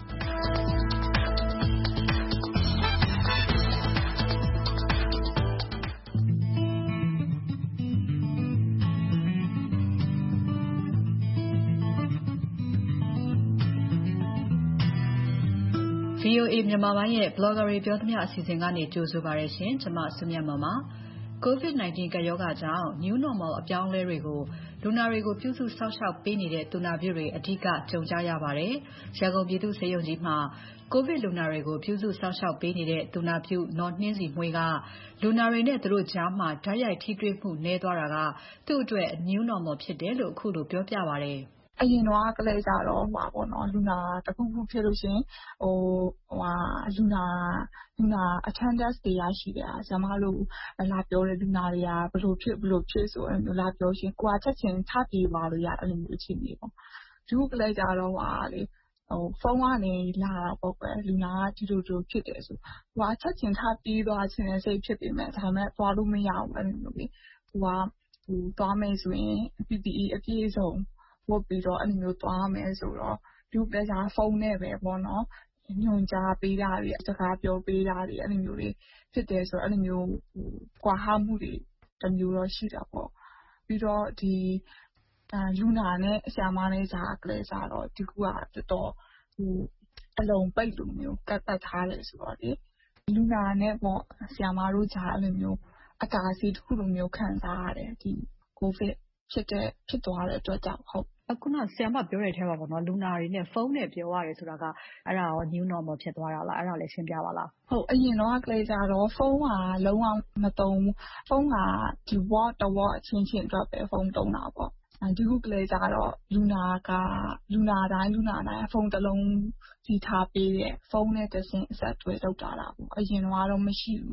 ဗီအိုအေမြန်မာပိုင်းရဲ့ Blogger တွေပြောသမျှအစီအစဉ်ကနေကြိုဆိုပါရရှင်။ကျွန်မစုမြတ်မပါ။ COVID 19 ကပ်ရောဂါကြောင့် New Normal အပြောင်းအလဲတွေကိုလူနာတွေကိုပြုစုစောင့်ရှောက်ပေးနေတဲ့သူနာပြုတွေအဓိကကြုံကြရပါတယ်။ရန်ကုန်ပြည်သူ့ဆေးရုံကြီးမှာ COVID လူနာတွေကိုပြုစုစောင့်ရှောက်ပေးနေတဲ့သူနာပြုနော်နှင်းစီမွှေးကလူနာတွေနဲ့သူတို့ကြားမှာဓာတ်ရိုက်ထိတွေ့မှုနည်းသွားတာကသူ့အတွက် New Normal ဖြစ်တယ်လို့အခုလိုပြောပြပါတယ်။အရင်တော့ကလေးကြတော့ဟိုပါပေါ့နော်လူနာတစ်ခုခုဖြစ်လို့ရှင်ဟိုဟိုဟာလူနာလူနာ attendance တွေရရှိတယ်ဆရာမတို့လာပြောတဲ့လူနာတွေကဘယ်လိုဖြစ်ဘယ်လိုဖြစ်ဆိုရင်လာပြောရှင်ကိုကချက်ချင်းထပြေးပါလို့ရအဲ့လိုမျိုးအခြေအနေပေါ့ဒီကလေးကြတော့ဟာလေဟိုဖုန်းကနေလာတာပေါ့ကွယ်လူနာကဒီလိုလိုဖြစ်တယ်ဆိုဟိုကချက်ချင်းထပြေးသွားခြင်းစိတ်ဖြစ်ပေမဲ့ဒါမဲ့သွားလို့မရဘူးအဲ့လိုမျိုးလေဟိုကဟိုသွားမယ်ဆိုရင် P P E အပြည့်စုံဝတ်ပြီးတော့အဲ့လိုမျိုးသွားမယ်ဆိုတော့ဒီကစားဖုန်းနဲ့ပဲပေါ့နော်ညွန်ကြားပေးတာတွေစကားပြောပေးတာတွေအဲ့လိုမျိုးတွေဖြစ်တယ်ဆိုတော့အဲ့လိုမျိုးကွာဟမှုတွေတမျိုးတော့ရှိတာပေါ့ပြီးတော့ဒီလူနာနဲ့ဆရာမနဲ့ကြားကလေးစားတော့ဒီကူကတော်ဟိုအလုံးပိတ်လိုမျိုးကတ်တက်ထားတယ်ဆိုတော့လေလူနာနဲ့ပေါ့ဆရာမတို့ကြားအဲ့လိုမျိုးအကာအစီတစ်ခုလိုမျိုးခံစားရတယ်ဒီကိုဗစ်ဖြစ်တဲ့ဖြစ်သွားတဲ့အတွက်ကြောင့်ဟုတ်အခုနဆရာမပြောတဲ့အထဲမှာပေါ့နော်လူနာတွေနဲ့ဖုန်းနဲ့ပြောရတယ်ဆိုတာကအဲ့ဒါရော new normal ဖြစ်သွားတာလားအဲ့ဒါလည်းရှင်းပြပါလားဟုတ်အရင်တော့ကလေးကြတော့ဖုန်းကလုံးဝမသုံးဖုန်းကဒီ watt တ watt အချင်းချင်းအတွက်ပဲဖုန်းသုံးတာပေါ့ဒီခုကလေးကြတော့လူနာကလူနာတိုင်းလူနာတိုင်းဖုန်းတစ်လုံးကြီးထားပေးတဲ့ဖုန်းနဲ့တစ်ဆင့်အဆက်အသွယ်လုပ်တာလားပေါ့အရင်တော့မရှိဘူး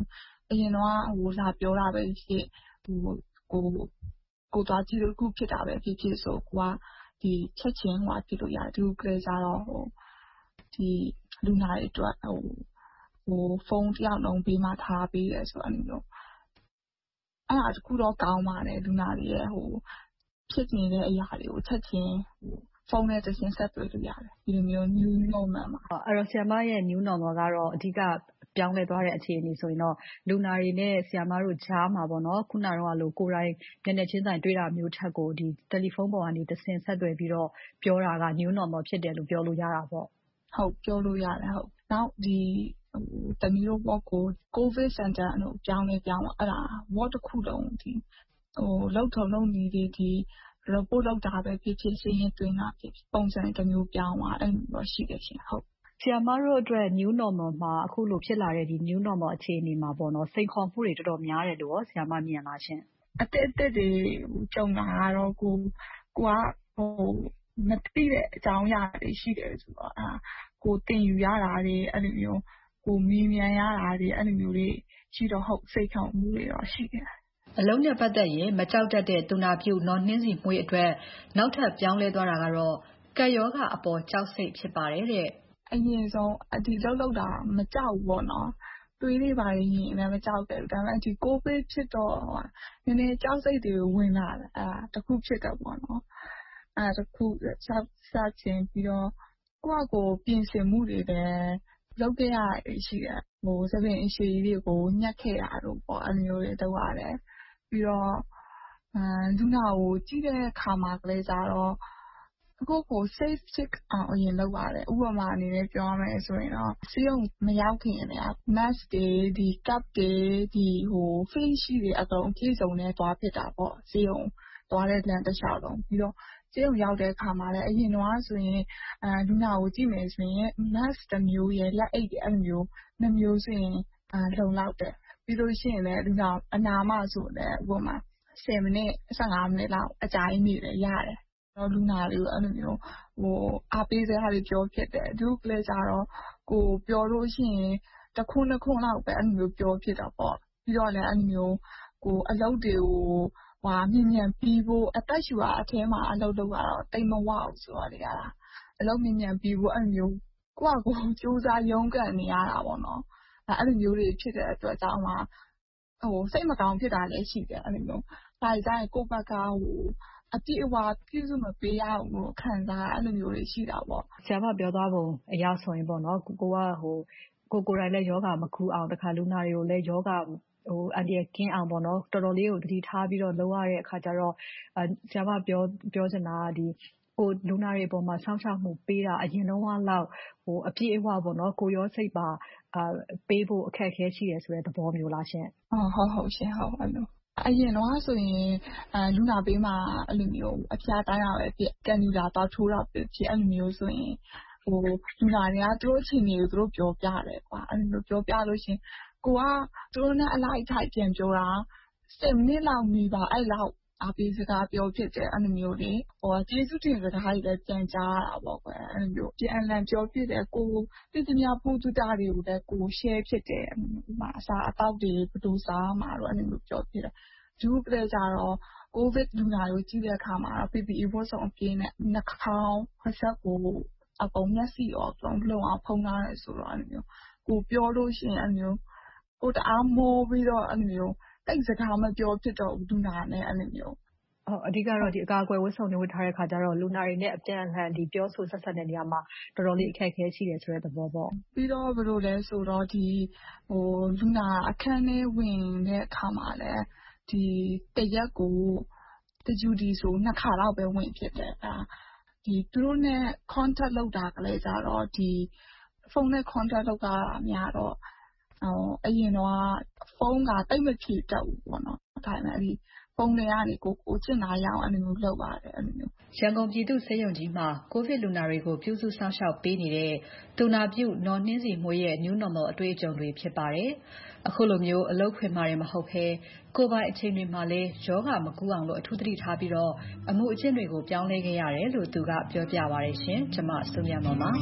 အရင်တော့ဟိုလာပြောတာပဲဖြစ်ဟိုကိုကိုသွားကြည့်လို့ခုဖြစ်တာပဲဖြစ်ဖြစ်ဆိုကိုကဒီချက်ချင်းဟိုဖြစ်လို့ရတယ်ဒီကလေးစားတော့ဟိုဒီလူနာတွေအတွက်ဟိုဟိုဖုန်းတယောက်လုံးပေးမှထားပေးရဲဆိုအဲ့လိုမျိုးအဲ့ဒါတခုတော့ကောင်းပါတယ်လူနာတွေရဲ့ဟိုဖြစ်နေတဲ့အရာတွေကိုချက်ချင်းဟိုဖုန်းနဲ့တစ်ဆင့်ဆက်သွယ်လို့ရတယ်ဒီလိုမျိုး new normal မှာအဲ့တော့ဆရာမရဲ့ new normal ကတော့အဓိကပြောင်းလဲသွားတဲ့အခြေအနေဆိုရင်တော့လူနာတွေနဲ့ဆရာမတို့ကြားမှာပေါ့နော်ခုနကတော့လို့ကိုယ်တိုင်မျက်နှာချင်းဆိုင်တွေ့တာမျိုးထက်ကိုဒီတယ်လီဖုန်းပေါ်ကနေတစ်ဆင့်ဆက်သွယ်ပြီးတော့ပြောတာက new normal ဖြစ်တယ်လို့ပြောလို့ရတာပေါ့ဟုတ်ပြောလို့ရတယ်ဟုတ်နောက်ဒီတမျိုးပေါ့ကို COVID center လို့ပြောင်းလဲပြောင်းတော့အဲ့ဒါ ward တစ်ခုလုံးဒီဟိုလောက်ထုံလုံးနေဒီဒီ report လောက်တာပဲဖြစ်ဖြစ်စီးရင်တွင်းတာဖြစ်ပုံစံတစ်မျိုးပြောင်းသွားအဲ့လိုရှိတယ်ရှင်ဟုတ်ဆရာမတို့အတွက် new normal မှာအခုလိုဖြစ်လာတဲ့ဒီ new normal အခြေအနေမှာပေါ့နော်စိန်ခေါ်မှုတွေတော်တော်များတယ်လို့ရောဆရာမမြင်လားရှင်အတက်အတက်တွေကြုံလာတော့ကိုကိုကဟိုမသိတဲ့အကြောင်းအရာတွေရှိတယ်ဆိုတော့အာကိုတင်ယူရတာတွေအဲ့လိုမျိုးကိုမီးမြန်ရတာတွေအဲ့လိုမျိုးတွေရှိတော့ဟုတ်စိတ်ခေါင်းမှုတွေတော့ရှိတယ်အလုံးနဲ့ပတ်သက်ရင်မကြောက်တတ်တဲ့သူနာပြုနော်နှင်းစီမွေးအတွက်နောက်ထပ်ပြောင်းလဲသွားတာကတော့ကပ်ရောဂါအပေါ်ကြောက်စိတ်ဖြစ်ပါတယ်တဲ့အရင်ဆုံးအဒီလောက်လောက်တာမကြောက်ဘူးပေါ့နော်တွေးနေပါရင်လည်းမကြောက်တယ်ဒါပေမဲ့ဒီကိုဗစ်ဖြစ်တော့နည်းနည်းကြောက်စိတ်တွေဝင်လာတယ်အဲတခုဖြစ်တော့ပေါ့နော်အဲတခုဆက်ဆက်ချင်းပြီးတော့ကိုယ့်အကိုပြင်ဆင်မှုတွေလည်းလုပ်ခဲ့ရရှိတယ်ဟိုသပင်အရှိတွေကိုညှက်ခဲ့တာတော့ပေါ့အမျိုးတွေတော့ရတယ်ပြီးတော့အဲလူနာကိုကြည့်တဲ့အခါမှာကလေးစားတော့ကိုကို safe check အောင်အရင်လုပ်ရတယ်ဥပမာအနေနဲ့ပြောရမယ်ဆိုရင်တော့စီးရုံမရောက်ခင်လည်း mask တွေဒီ cap တွေဒီဟို face shield တွေအကုန်ပြည့်စုံနေသွားဖြစ်တာပေါ့စီးရုံသွားတဲ့လမ်းတစ်လျှောက်လုံးပြီးတော့စီးရုံရောက်တဲ့အခါမှာလည်းအရင်တော့ဆိုရင်အဲလူနာကိုကြည့်မယ်ဆိုရင် mask တစ်မျိုးရဲ့လက်အိတ်တွေအဲ့လိုမျိုးနှမျိုးဆိုရင်အဲလုံလောက်တယ်ပြီးလို့ရှိရင်လည်းလူနာအနာမဆိုလည်းဥပမာဆယ်မိနစ်ဆယ့်ငါးမိနစ်လောက်အကြာကြီးနေလည်းရတယ်တော့လူနာတွေကိုအဲ့လိုမျိုးဟိုအားပေးစရာတွေပြောဖြစ်တယ်သူကလည်းကြတော့ကိုပြောလို့ရှိရင်တစ်ခုနှစ်ခုလောက်ပဲအဲ့လိုမျိုးပြောဖြစ်တာပေါ့ပြီးတော့လည်းအဲ့လိုမျိုးကိုအလုပ်တွေကိုဟွာမြင်မြန်ပြီးဖို့အသက်ရှူတာအထဲမှာအလုပ်လုပ်ရတော့တိတ်မဝအောင်ဆိုတော့လေရတာအလုပ်မြင်မြန်ပြီးဖို့အဲ့လိုမျိုးကိုကကိုစူးစမ်းရုန်းကန်နေရတာပေါ့နော်အဲ့လိုမျိုးတွေဖြစ်တဲ့အတွက်ကြောင့်မှဟိုစိတ်မကောင်းဖြစ်တာလည်းရှိတယ်အဲ့လိုမျိုးဒါကြရင်ကိုယ့်ဘက်ကဟိုအပြည့်အဝပြည့်စုံမပေးရအောင်လို့ခံစားအဲ့လိုမျိုးတွေရှိတာပေါ့ဆရာမပြောသွားပုံအရဆိုရင်ပေါ့နော်ကိုကဟိုကိုကိုယ်တိုင်လည်းယောဂမကူအောင်တခါလူနာတွေကိုလည်းယောဂဟိုအန်ဒီကင်းအောင်ပေါ့နော်တော်တော်လေးကိုတတိထားပြီးတော့လုပ်ရတဲ့အခါကျတော့ဆရာမပြောပြောချင်တာဒီကိုလူနာတွေအပေါ်မှာဆောင်းချမှုပေးတာအရင်တော့လောက်ဟိုအပြည့်အဝပေါ့နော်ကိုရောစိတ်ပါအာပေးဖို့အခက်အခဲရှိတယ်ဆိုတဲ့သဘောမျိုးလားရှင်ဟုတ်ဟုတ်ဟုတ်ရှင်ဟုတ်အဲ့လိုအရင်တော့ဆိုရင်အဲလူနာပေးမှာအဲ့လိုမျိုးအဖျားတိုင်းတာပဲဖြစ်ကန်ယူလာတော့ထိုးတာဖြစ်အဲ့လိုမျိုးဆိုရင်ဟိုလူနာတွေကသူတို့အချိန်ကြီးကိုသူတို့ပြောပြတယ်ကွာအဲ့လိုမျိုးပြောပြလို့ရှင်ကိုကသူတို့နဲ့အလိုက်ထိုက်ပြန်ပြောတာဆယ်မိနစ်လောက်နေပါအဲ့လောက်အပေးစကားပြောဖြစ်တယ်အဲ့လိုမျိုးလေဟိုကျေးဇူးတင်စကားတွေလည်းပြန်ကြားရတာပေါ့ကွယ်အဲ့လိုမျိုးပြန်လည်ပြောဖြစ်တယ်ကိုတိတိများပူတူတာတွေကိုလည်းကို share ဖြစ်တယ်ဥပမာအစားအသောက်တွေဘယ်လိုစားမှာတော့အဲ့လိုမျိုးပြောဖြစ်တယ်ဒီကလေးကြတော့ COVID လူနာကိုကြည့်တဲ့အခါမှာတော့ P P E ဝတ်စုံအပြည့်နဲ့နှာခေါင်းဖျက်ကိုအကုန်မျက်စိရောအကုန်လုံးအောင်ဖုံးထားတယ်ဆိုတော့အဲ့လိုမျိုးကိုပြောလို့ရှိရင်အဲ့လိုမျိုးကိုတအားမိုးပြီးတော့အဲ့လိုမျိုးတိတ်စကားမပြောဖြစ်တော့လူနာနဲ့အဲ့လိုမျိုးဟုတ်အဓိကတော့ဒီအကာအကွယ်ဝတ်စုံတွေဝတ်ထားတဲ့ခါကျတော့လူနာတွေနဲ့အပြန်အလှန်ဒီပြောဆိုဆက်ဆက်တဲ့နေရာမှာတော်တော်လေးအခက်အခဲရှိတယ်ဆိုတဲ့သဘောပေါ့ပြီးတော့ဘယ်လိုလဲဆိုတော့ဒီဟိုလူနာအခန်းထဲဝင်တဲ့အခါမှာလည်းဒီတရက်ကိုတကြူဒီဆိုနှစ်ခါတော့ပဲဝင်ဖြစ်တယ်အဲဒီသူတို့နဲ့ contact လုပ်တာကလေးကြတော့ဒီဖုန်းနဲ့ contact လုပ်တာများတော့ဟိုအရင်တော့ဖုန်းကတိတ်မဖြေတတ်ဘူးပေါ့နော်ဒါပေမဲ့ဒီဖုန်းတွေကနေကိုကိုကျင်လာရအောင်အဲ့လိုမျိုးလုပ်ပါတယ်အဲ့လိုမျိုးရန်ကုန်ပြည်သူ့ဆေးရုံကြီးမှာကိုဗစ်လူနာတွေကိုပြုစုစောင့်ရှောက်ပေးနေတဲ့သူနာပြုနော်နှင်းစီမွေးရဲ့ new normal အတွေ့အကြုံတွေဖြစ်ပါတယ်အခုလိုမျိုးအလုပ်ခွင်မှာတွေမဟုတ်ဘဲကိုယ်ပိုင်အချိန်တွေမှာလည်းယောဂမကူအောင်လို့အထူးသတိထားပြီးတော့အမှုအကျင့်တွေကိုပြောင်းလဲခဲ့ရတယ်လို့သူကပြောပြပါတယ်ရှင်ကျွန်မစုမြတ်မောင်ပါ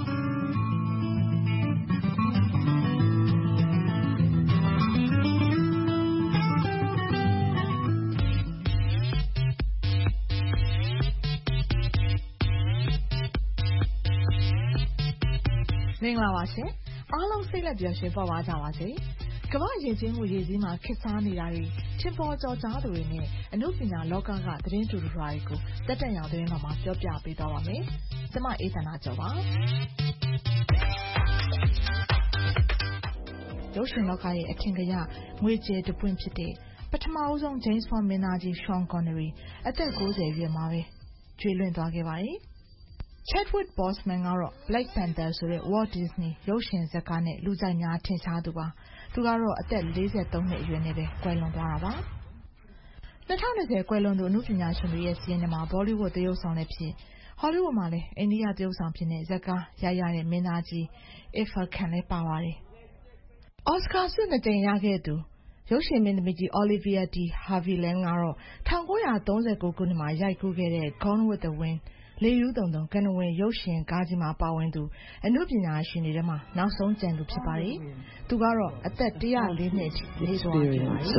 မင်္ဂလာပါရှင်အားလုံးစိတ်လက်ပျော်ရွှင်ပေါ်ပါကြပါစေကမ္ဘာရေချင်းမှုရေကြီးမှာခစ်စားနေတာတွေထင်ပေါ်ကျော်ကြားသူတွေနဲ့အမှုပညာလောကကသတင်းတူတူတွေကိုတက်တက်ရောင်သတင်းမှာပြောပြပေးသွားပါမယ်ကျွန်မအေးသနာကျော်ပါရုပ်ရှင်လောကရဲ့အထင်ကရငွေကြေးတပွင့်ဖြစ်တဲ့ပထမအဆုံး James Bond မင်းသားကြီး Sean Connery အသက်၉၀အရွယ်မှာပဲကျွေးလွင့်သွားခဲ့ပါတယ်Chadwick Boseman ကတော့ Black Panther ဆိုတဲ့ Walt Disney ရုပ်ရှင်ဇာတ်ကားနဲ့လူကြိုက်များထင်ရှားသူပါသူကတော့အသက်၄၃နှစ်အရွယ်နဲ့ပဲကွယ်လွန်သွားတာပါ၂၀၂၀ကွယ်လွန်သူအမှုပညာရှင်တွေရဲ့စီးရင်ထဲမှာ Bollywood သရုပ်ဆောင်လည်းဖြစ် Hollywood မှာလည်းအိန္ဒိယသရုပ်ဆောင်ဖြစ်တဲ့ဇာတ်ကားရိုက်ရတဲ့မင်းသားကြီး Irfan Khan လည်းပါပါတယ်အော်စကာဆုနှစ်ကြိမ်ရခဲ့သူရုပ်ရှင်မင်းသမီးကြီး Olivia de Havilland ကတော့၁၉၃၉ခုနှစ်မှာရိုက်ကူးခဲ့တဲ့ Gone with the Wind လေယူးတုံတုံကနဝင်ရုပ်ရှင်ကားကြီးမှာပါဝင်သူအမှုပညာရှင်တွေထဲမှာနောက်ဆုံးကျန်သူဖြစ်ပါတယ်။သူကတော့အသက်၁၀၄နှစ်အထိနေသွားခဲ့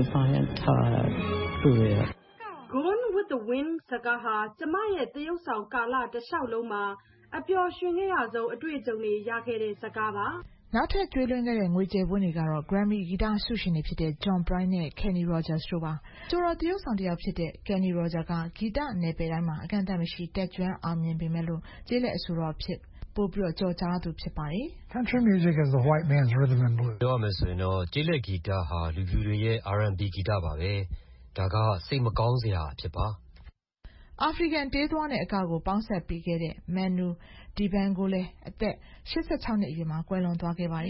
ပါတယ်။ Gone with the Wind ဇာတ်ကားဟာကျမရဲ့သရုပ်ဆောင်ကာလတစ်လျှောက်လုံးမှာအပျော်ရွှင်ခဲ့ရဆုံးအတွေ့အကြုံတွေရခဲ့တဲ့ဇာတ်ကားပါနောက်ထပ်ကျွေးလွှင့်ခဲ့တဲ့ငွေကြေးပွင့်တွေကတော့ Grammy ဂီတဆုရှင်တွေဖြစ်တဲ့ John Prine နဲ့ Kenny Rogers တို့ပါကျိုးတော်သရုပ်ဆောင်တစ်ယောက်ဖြစ်တဲ့ Kenny Rogers ကဂီတနယ်ပယ်တိုင်းမှာအကန့်အသတ်မရှိတက်ကြွအောင်မြင်ပေမဲ့လို့ကျေးလက်အဆိုတော်ဖြစ်ပို့ပြီးတော့ကြော်ကြားသူဖြစ်ပါတယ် Country music is the white man's rhythm and blues ပြောမယ်ဆိုရင်တော့ကျေးလက်ဂီတဟာလူဖြူတွေရဲ့ R and B ဂီတပါပဲဒါကစိတ်မကောင်းစရာဖြစ်ပါအာဖရိကန်တေးသွားနဲ့အကကိုပေါင်းဆက်ပေးခဲ့တဲ့ Manu Dibango လည်းအသက်၈၆နှစ်အရွယ်မှာကွယ်လွန်သွားခဲ့ပါတယ်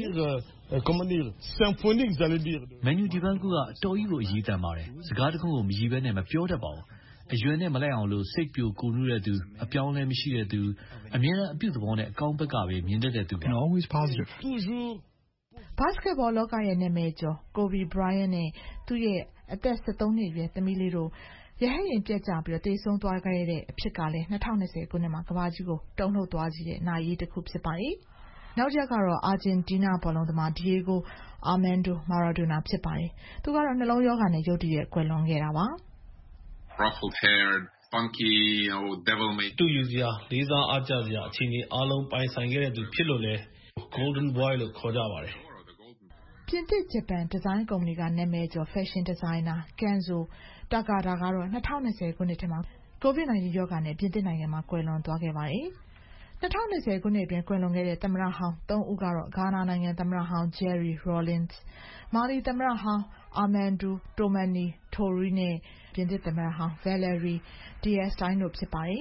Manu Dibango ကအတော်ကြီးကိုအရေးတန်ပါတယ်စကားတစ်ခုကိုမရည်ပဲနဲ့မပြောတတ်ပါဘူးအရွယ်နဲ့မလိုက်အောင်လို့စိတ်ပြိုကိုနူးတဲ့သူအပြောင်းလဲမရှိတဲ့သူအမြဲတမ်းအပြုသဘောနဲ့အကောင်းဘက်ကပဲမြင်တတ်တဲ့သူပါ always positive Basketball လောကရဲ့နာမည်ကျော် Kobe Bryant နဲ့သူ့ရဲ့အသက်၁၃နှစ်အရွယ်သမီးလေးတို့ရဟရင်ပြက်ကြပြီးတေးဆုံးသွားခဲ့တဲ့အဖြစ်ကလည်း၂၀၂၀ခုနှစ်မှာကမ္ဘာကြီးကိုတုန်လှုပ်သွားစေတဲ့နာရီတစ်ခုဖြစ်ပါတယ်။နောက်တစ်ကတော့အာဂျင်တီးနားဘောလုံးသမား Diego Armando Maradona ဖြစ်ပါတယ်။သူကတော့နှလုံးရောဂါနဲ့ရုတ်တရက်ကွယ်လွန်ခဲ့တာပါ။ Ruffled haired, funky, you know, devil may တူယူစရာလေးစားအားကျစရာအခြေအနေအားလုံးပိုင်ဆိုင်ခဲ့တဲ့သူဖြစ်လို့လဲ Golden Boy လို့ခေါ်ကြပါတယ်။ပြင်သစ်ဂျပန်ဒီဇိုင်းကုမ္ပဏီကနာမည်ကျော် Fashion Designer Kenzo Takada ကတော့၂၀၂၀ခုနှစ်ထဲမှာ ကိုဗစ်၁၉ ရောဂါနဲ့ပြင်သစ်နိုင်ငံမှာကွယ်လွန်သွားခဲ့ပါတယ်။၂၀၂၀ခုနှစ်အတွင်းကွယ်လွန်ခဲ့တဲ့သမ္မတဟောင်းသုံးဦးကတော့ဂါနာနိုင်ငံသမ္မတဟောင်း Jerry Rawlings, မာလီသမ္မတဟောင်း Amadou Toumani Touré နဲ့ ပြင်သစ်သမ္မတဟောင်း Valéry Giscard တို့ဖြစ်ပါတယ်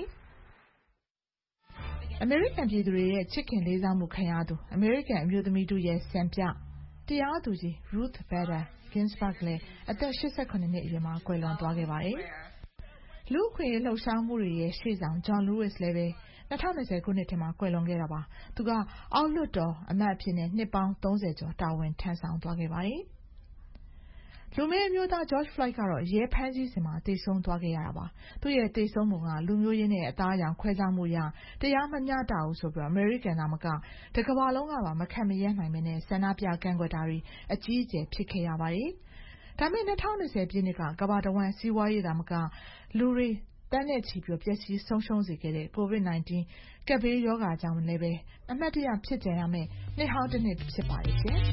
။အမေရိကန်ပြည်သူတွေရဲ့ချစ်ခင်လေးစားမှုခံရသူအမေရိကန်အမျိုးသမီးတို့ရဲ့စံပြတရားသူကြီး Ruth Bader Ginsburg လည်းအသက်၈၇နှစ်အရွယ်မှာကွယ်လွန်သွားခဲ့ပါတယ်။လူ့အခွင့်အရေးလှုပ်ရှားမှုတွေရဲ့ရှေ့ဆောင် John Lewis လည်းပဲ၂၀၂၀ခုနှစ်ထဲမှာကွယ်လွန်ခဲ့တာပါ။သူကအောက်လွှတ်တော်အမတ်အဖြစ်နဲ့နှစ်ပေါင်း၃၀ကျော်တာဝန်ထမ်းဆောင်သွားခဲ့ပါတယ်။လူမည်းအမျိုးသား George Floyd ကတော့ရဲဖမ်းဆီးစဉ်မှာသေဆုံးသွားခဲ့ရတာပါ။သူ့ရဲ့သေဆုံးပုံကလူမျိုးရေးနဲ့အသားအရောင်ခွဲခြားမှုအရတရားမမျှတဘူးဆိုပြီးအမေရိကန်သားမကတကမ္ဘာလုံးကပါမခံမရပ်နိုင်မနဲ့ဆန္ဒပြကန့်ကွက်တာတွေအကြီးအကျယ်ဖြစ်ခဲ့ရပါတယ်။ဒါပေမဲ့၂၀၂၀ပြည့်နှစ်ကကမ္ဘာတဝန်းစီးပွားရေးသာမကလူတွေတန်းနဲ့ချီပြီးပျက်စီးဆုံးရှုံးစေခဲ့တဲ့ ကိုဗစ်၁၉ ကပ်ဘေးရောဂါကြောင့်လည်းပဲအမှတ်တရဖြစ်ကြရမယ်နှစ်ဟောင်းတစ်နှစ်ဖြစ်ပါလိမ့်ရှင်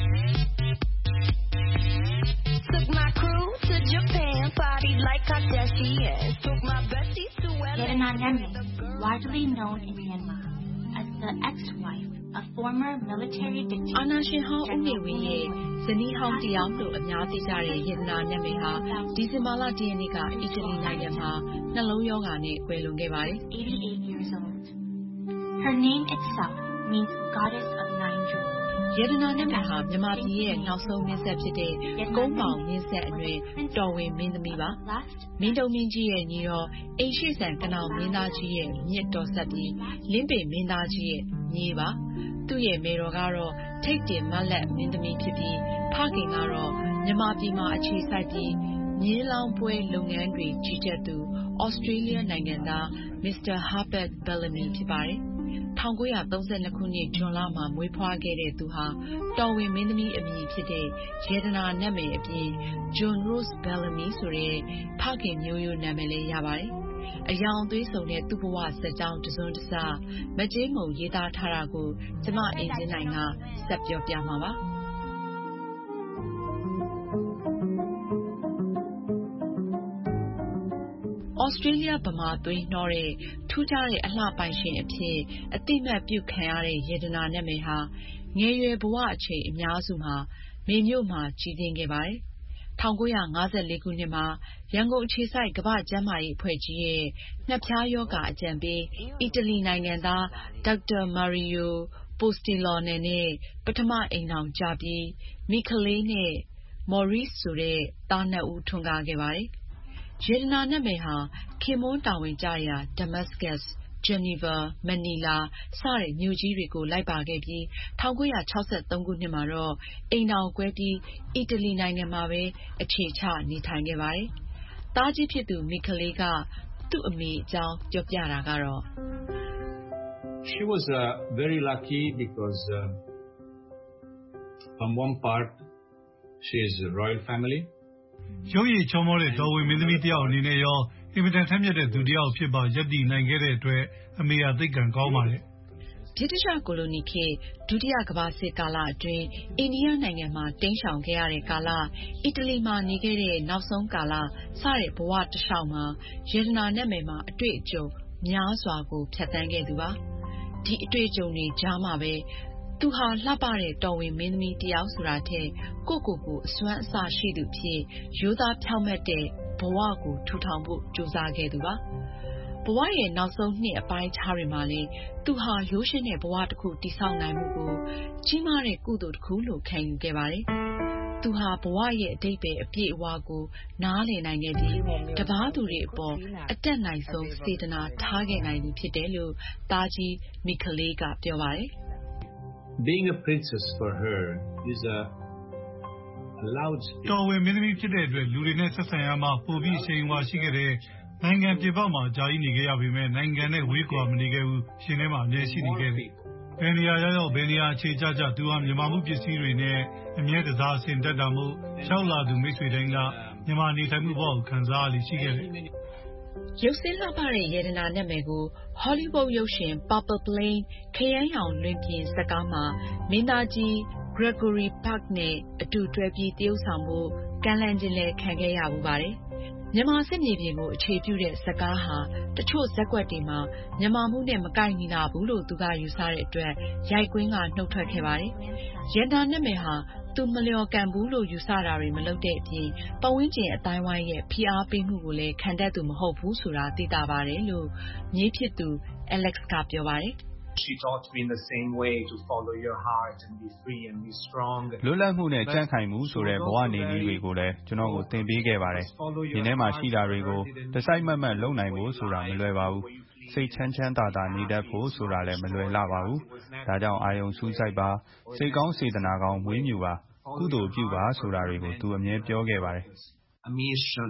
Took my crew to Japan, partied like Kardashian. Took my besties to L A. Yerina Nemi, widely known in Myanmar as the ex-wife of former military dictator. အာဏာရှင်ဟောင်းဦးနေဝင်းရဲ့ဇနီးဟောင်းတရားလို့အများသိကြတဲ့ယေဒနာနမီဟာဒီဇင်ဘာလ၁ရက်နေ့ကအီတလီနိုင်ငံမှာနှလုံးရောဂါနဲ့ကွယ်လွန်ခဲ့ပါတယ်။ eighty-eight years old. Her name itself means goddess of nine jewels. ယေဒနာနမီဟာမြန်မာပြည်ရဲ့နောက်ဆုံးမင်းဆက်ဖြစ်တဲ့ကုန်းပေါင်မင်းဆက်အနွယ်တော်ဝင်မင်းသမီးပါမင်းတုံမင်းကြီးရဲ့ညီတော်အိမ်ရှိဆန်ကနောင်မင်းသားကြီးရဲ့မြစ်တော်ဆက်ပြီးလင်းပင်မင်းသားကြီးရဲ့ညီပါသူ့ရဲ့မေတော်ကတော့ထိတ်တင်မလက်မင်းသမီးဖြစ်ပြီးဖခင်ကတော့မြန်မာပြည်မှာအခြေစိုက်ပြီးမြင်းလောင်းပွဲလုပ်ငန်းတွေကြီးကြပ်သူဩစတြေးလျနိုင်ငံသား Mister Herbert Bellamy ဖြစ်ပါတယ်၁၉၃၂ခုနှစ်ဇွန်လမှာမွေးဖွားခဲ့တဲ့သူဟာတော်ဝင်မင်းသမီးအမည်ဖြစ်တဲ့ယေဒနာနတ်မယ်အပြင် John Rose Bellamy ဆိုတဲ့ဖခင်မျိုးရိုးနာမည်လည်းရပါတယ်အယောင်သွေးဆုံတဲ့သူ့ဘဝဇာတ်ကြောင်းတစွန်းတစမကြေးမုံရေးသားထားတာကိုကျမအင်ဂျင်နိုင်ကဆက်ပြောပြမှာပါဩစတြေးလျဗမာသွေးနှောတဲ့ထူးခြားတဲ့အလှပိုင်ရှင်အဖြစ်အသိမှတ်ပြုခံရတဲ့ယေဒနာနာမည်ဟာငယ်ရွယ်ဘဝအချိန်အများစုမှာမေမြို့မှာကြီးပြင်းခဲ့ပါတယ်။၁၉၅၄ခုနှစ်မှာရန်ကုန်အခြေစိုက်ကမ္ဘာ့ကျန်းမာရေးအဖွဲ့ကြီးရဲ့ငှက်ဖျားရောဂါအကြံပေးအီတလီနိုင်ငံသားဒေါက်တာမာရီယိုပိုစတီလော်နယ်နဲ့ပထမအိမ်ထောင်ကျပြီးမိခလေးနဲ့မော်ရိစ်ဆိုတဲ့သားနှစ်ဦးထွန်းကားခဲ့ပါတယ်။ယေဒနာနာမည်ဟာခင်မွန်းတာဝန်ကျရာဒမတ်စကတ်စ်ဂျနီဗာမနီလာစတဲ့မြို့ကြီးတွေကိုလိုက်ပါခဲ့ပြီး၁၉၆၃ခုနှစ်မှာတော့အိမ်ထောင်ကွဲပြီးအီတလီနိုင်ငံမှာပဲအခြေချနေထိုင်ခဲ့ပါတယ်။သားကြီးဖြစ်သူမိခလေးကသူ့အမေအကြောင်းပြောပြတာကတော့ She was uh, very lucky because uh, from one part she is a royal family. ရုပ်ရည်ချောမောတဲ့တော်ဝင်မင်းသမီးတယောက်အနေနဲ့ရောအင်မတန်ထက်မြက်တဲ့သူတယောက်ဖြစ်ပါရပ်တည်နိုင်ခဲ့တဲ့အတွက်အမေကသိက္ခာကောင်းပါတယ်ဗြိတိရှကိုလိုနီခေတ်ဒုတိယကမ္ဘာစစ်ကာလအတွင်းအိန္ဒိယနိုင်ငံမှာတိမ်းရှောင်ခဲ့ရတဲ့ကာလအီတလီမှာနေခဲ့တဲ့နောက်ဆုံးကာလစတဲ့ဘဝတစ်လျှောက်မှာယေဒနာနာမည်မှာအတွေ့အကြုံများစွာကိုဖြတ်သန်းခဲ့သူပါဒီအတွေ့အကြုံတွေကြားမှာပဲသူဟာလှပတဲ့တော်ဝင်မင်းသမီးတယောက်ဆိုတာထက်ကိုကိုကိုအစွမ်းအစရှိသူဖြစ်ရိုးသားဖြောင့်မတ်တဲ့ဘဝကိုထူထောင်ဖို့ကြိုးစားခဲ့သူပါဘဝရဲ့နောက်ဆုံးနှစ်အပိုင်းခြားတွေမှာလည်းသူဟာရိုးရှင်းတဲ့ဘဝတစ်ခုတည်ဆောက်နိုင်မှုကိုကြီးမားတဲ့ကုသိုလ်တစ်ခုလို့ခံယူခဲ့ပါတယ်သူဟာဘဝရဲ့အဓိပ္ပာယ်အပြည့်အဝကိုနားလည်နိုင်ခဲ့ပြီးတပါးသူတွေအပေါ်အတက်နိုင်ဆုံးစေတနာထားခဲ့နိုင်သူဖြစ်တယ်လို့သားကြီးမိခလေးကပြောပါတယ် Being a princess for her is a loud speech. တော်ဝင်မင်းသမီးဖြစ်တဲ့အတွက်လူတွေနဲ့ဆက်ဆံရမှာပိုပြီးရှိန်ဝါရှိခဲ့တဲ့နိုင်ငံပြည်ပမှာကြာကြီးနေခဲ့ရပေမဲ့နိုင်ငံနဲ့ဝေးကွာမနေခဲ့ဘူးရှင်ထဲမှာအမြဲရှိနေခဲ့တယ်။ဘယ်နေရာရောက်ရောက်ဘယ်နေရာအခြေချကြသူဟာမြန်မာမှုပစ္စည်းတွေနဲ့အမြဲတစားအဆင်တက်တာမို့ရှောက်လာသူမိတ်ဆွေတိုင်းကမြန်မာနေထိုင်မှုဘဝကိုခံစားရလိရှိခဲ့တယ်။ရုပ်စင်းလှပတဲ့ယေဒနာနာမည်ကိုဟောလိဝုဒ်ရုပ်ရှင် Purple Plain ခရမ်းရောင်လွင်ပြင်ဇာတ်ကားမှာမင်းသားကြီး Gregory Peck နဲ့အတူတွဲပြီးတရုပ်ဆောင်မှုကမ်းလှမ်းခြင်းလည်းခံခဲ့ရမှုပါတယ်။မြန်မာစစ်မြေပြင်ကိုအခြေပြုတဲ့ဇာတ်ကားဟာတချို့ဇာတ်ကွက်တွေမှာမြန်မာမှုနဲ့မကိုက်ညီလာဘူးလို့သူကယူဆတဲ့အတွက်ရိုက်ကွင်းကနှုတ်ထွက်ခဲ့ပါတယ်။ယေဒနာနာမည်ဟာသူမလျော်ကန်ဘူးလို့ယူဆတာတွေမလုပ်တဲ့အပြင်ပတ်ဝန်းကျင်အတိုင်းဝိုင်းရဲ့ဖိအားပေးမှုကိုလည်းခံတတ်သူမဟုတ်ဘူးဆိုတာသိတာပါတယ်လို့မြေးဖြစ်သူ Alex ကပြောပါတယ်။ She taught me in the same way to follow your heart and be free and be strong. လွတ်လပ်မှုနဲ့ကြံ့ခိုင်မှုဆိုတဲ့ဘဝနေနည်းတွေကိုလည်းကျွန်တော်ကိုသင်ပေးခဲ့ပါတယ်။ဒီထဲမှာရှိတာတွေကိုတစိုက်မတ်မတ်လုပ်နိုင်ဖို့ဆိုတာမလွယ်ပါဘူး။စိတ်ချမ်းချမ်းသာသာနေတတ်ဖို့ဆိုတာလည်းမလွယ်လှပါဘူး။ဒါကြောင့်အာယုံစူးစိုက်ပါစိတ်ကောင်းစေတနာကောင်းမွေးမြူပါကုသိုလ်ပြုပါဆိုတာတွေကိုသူအမြဲပြောခဲ့ပါတယ်။ A mission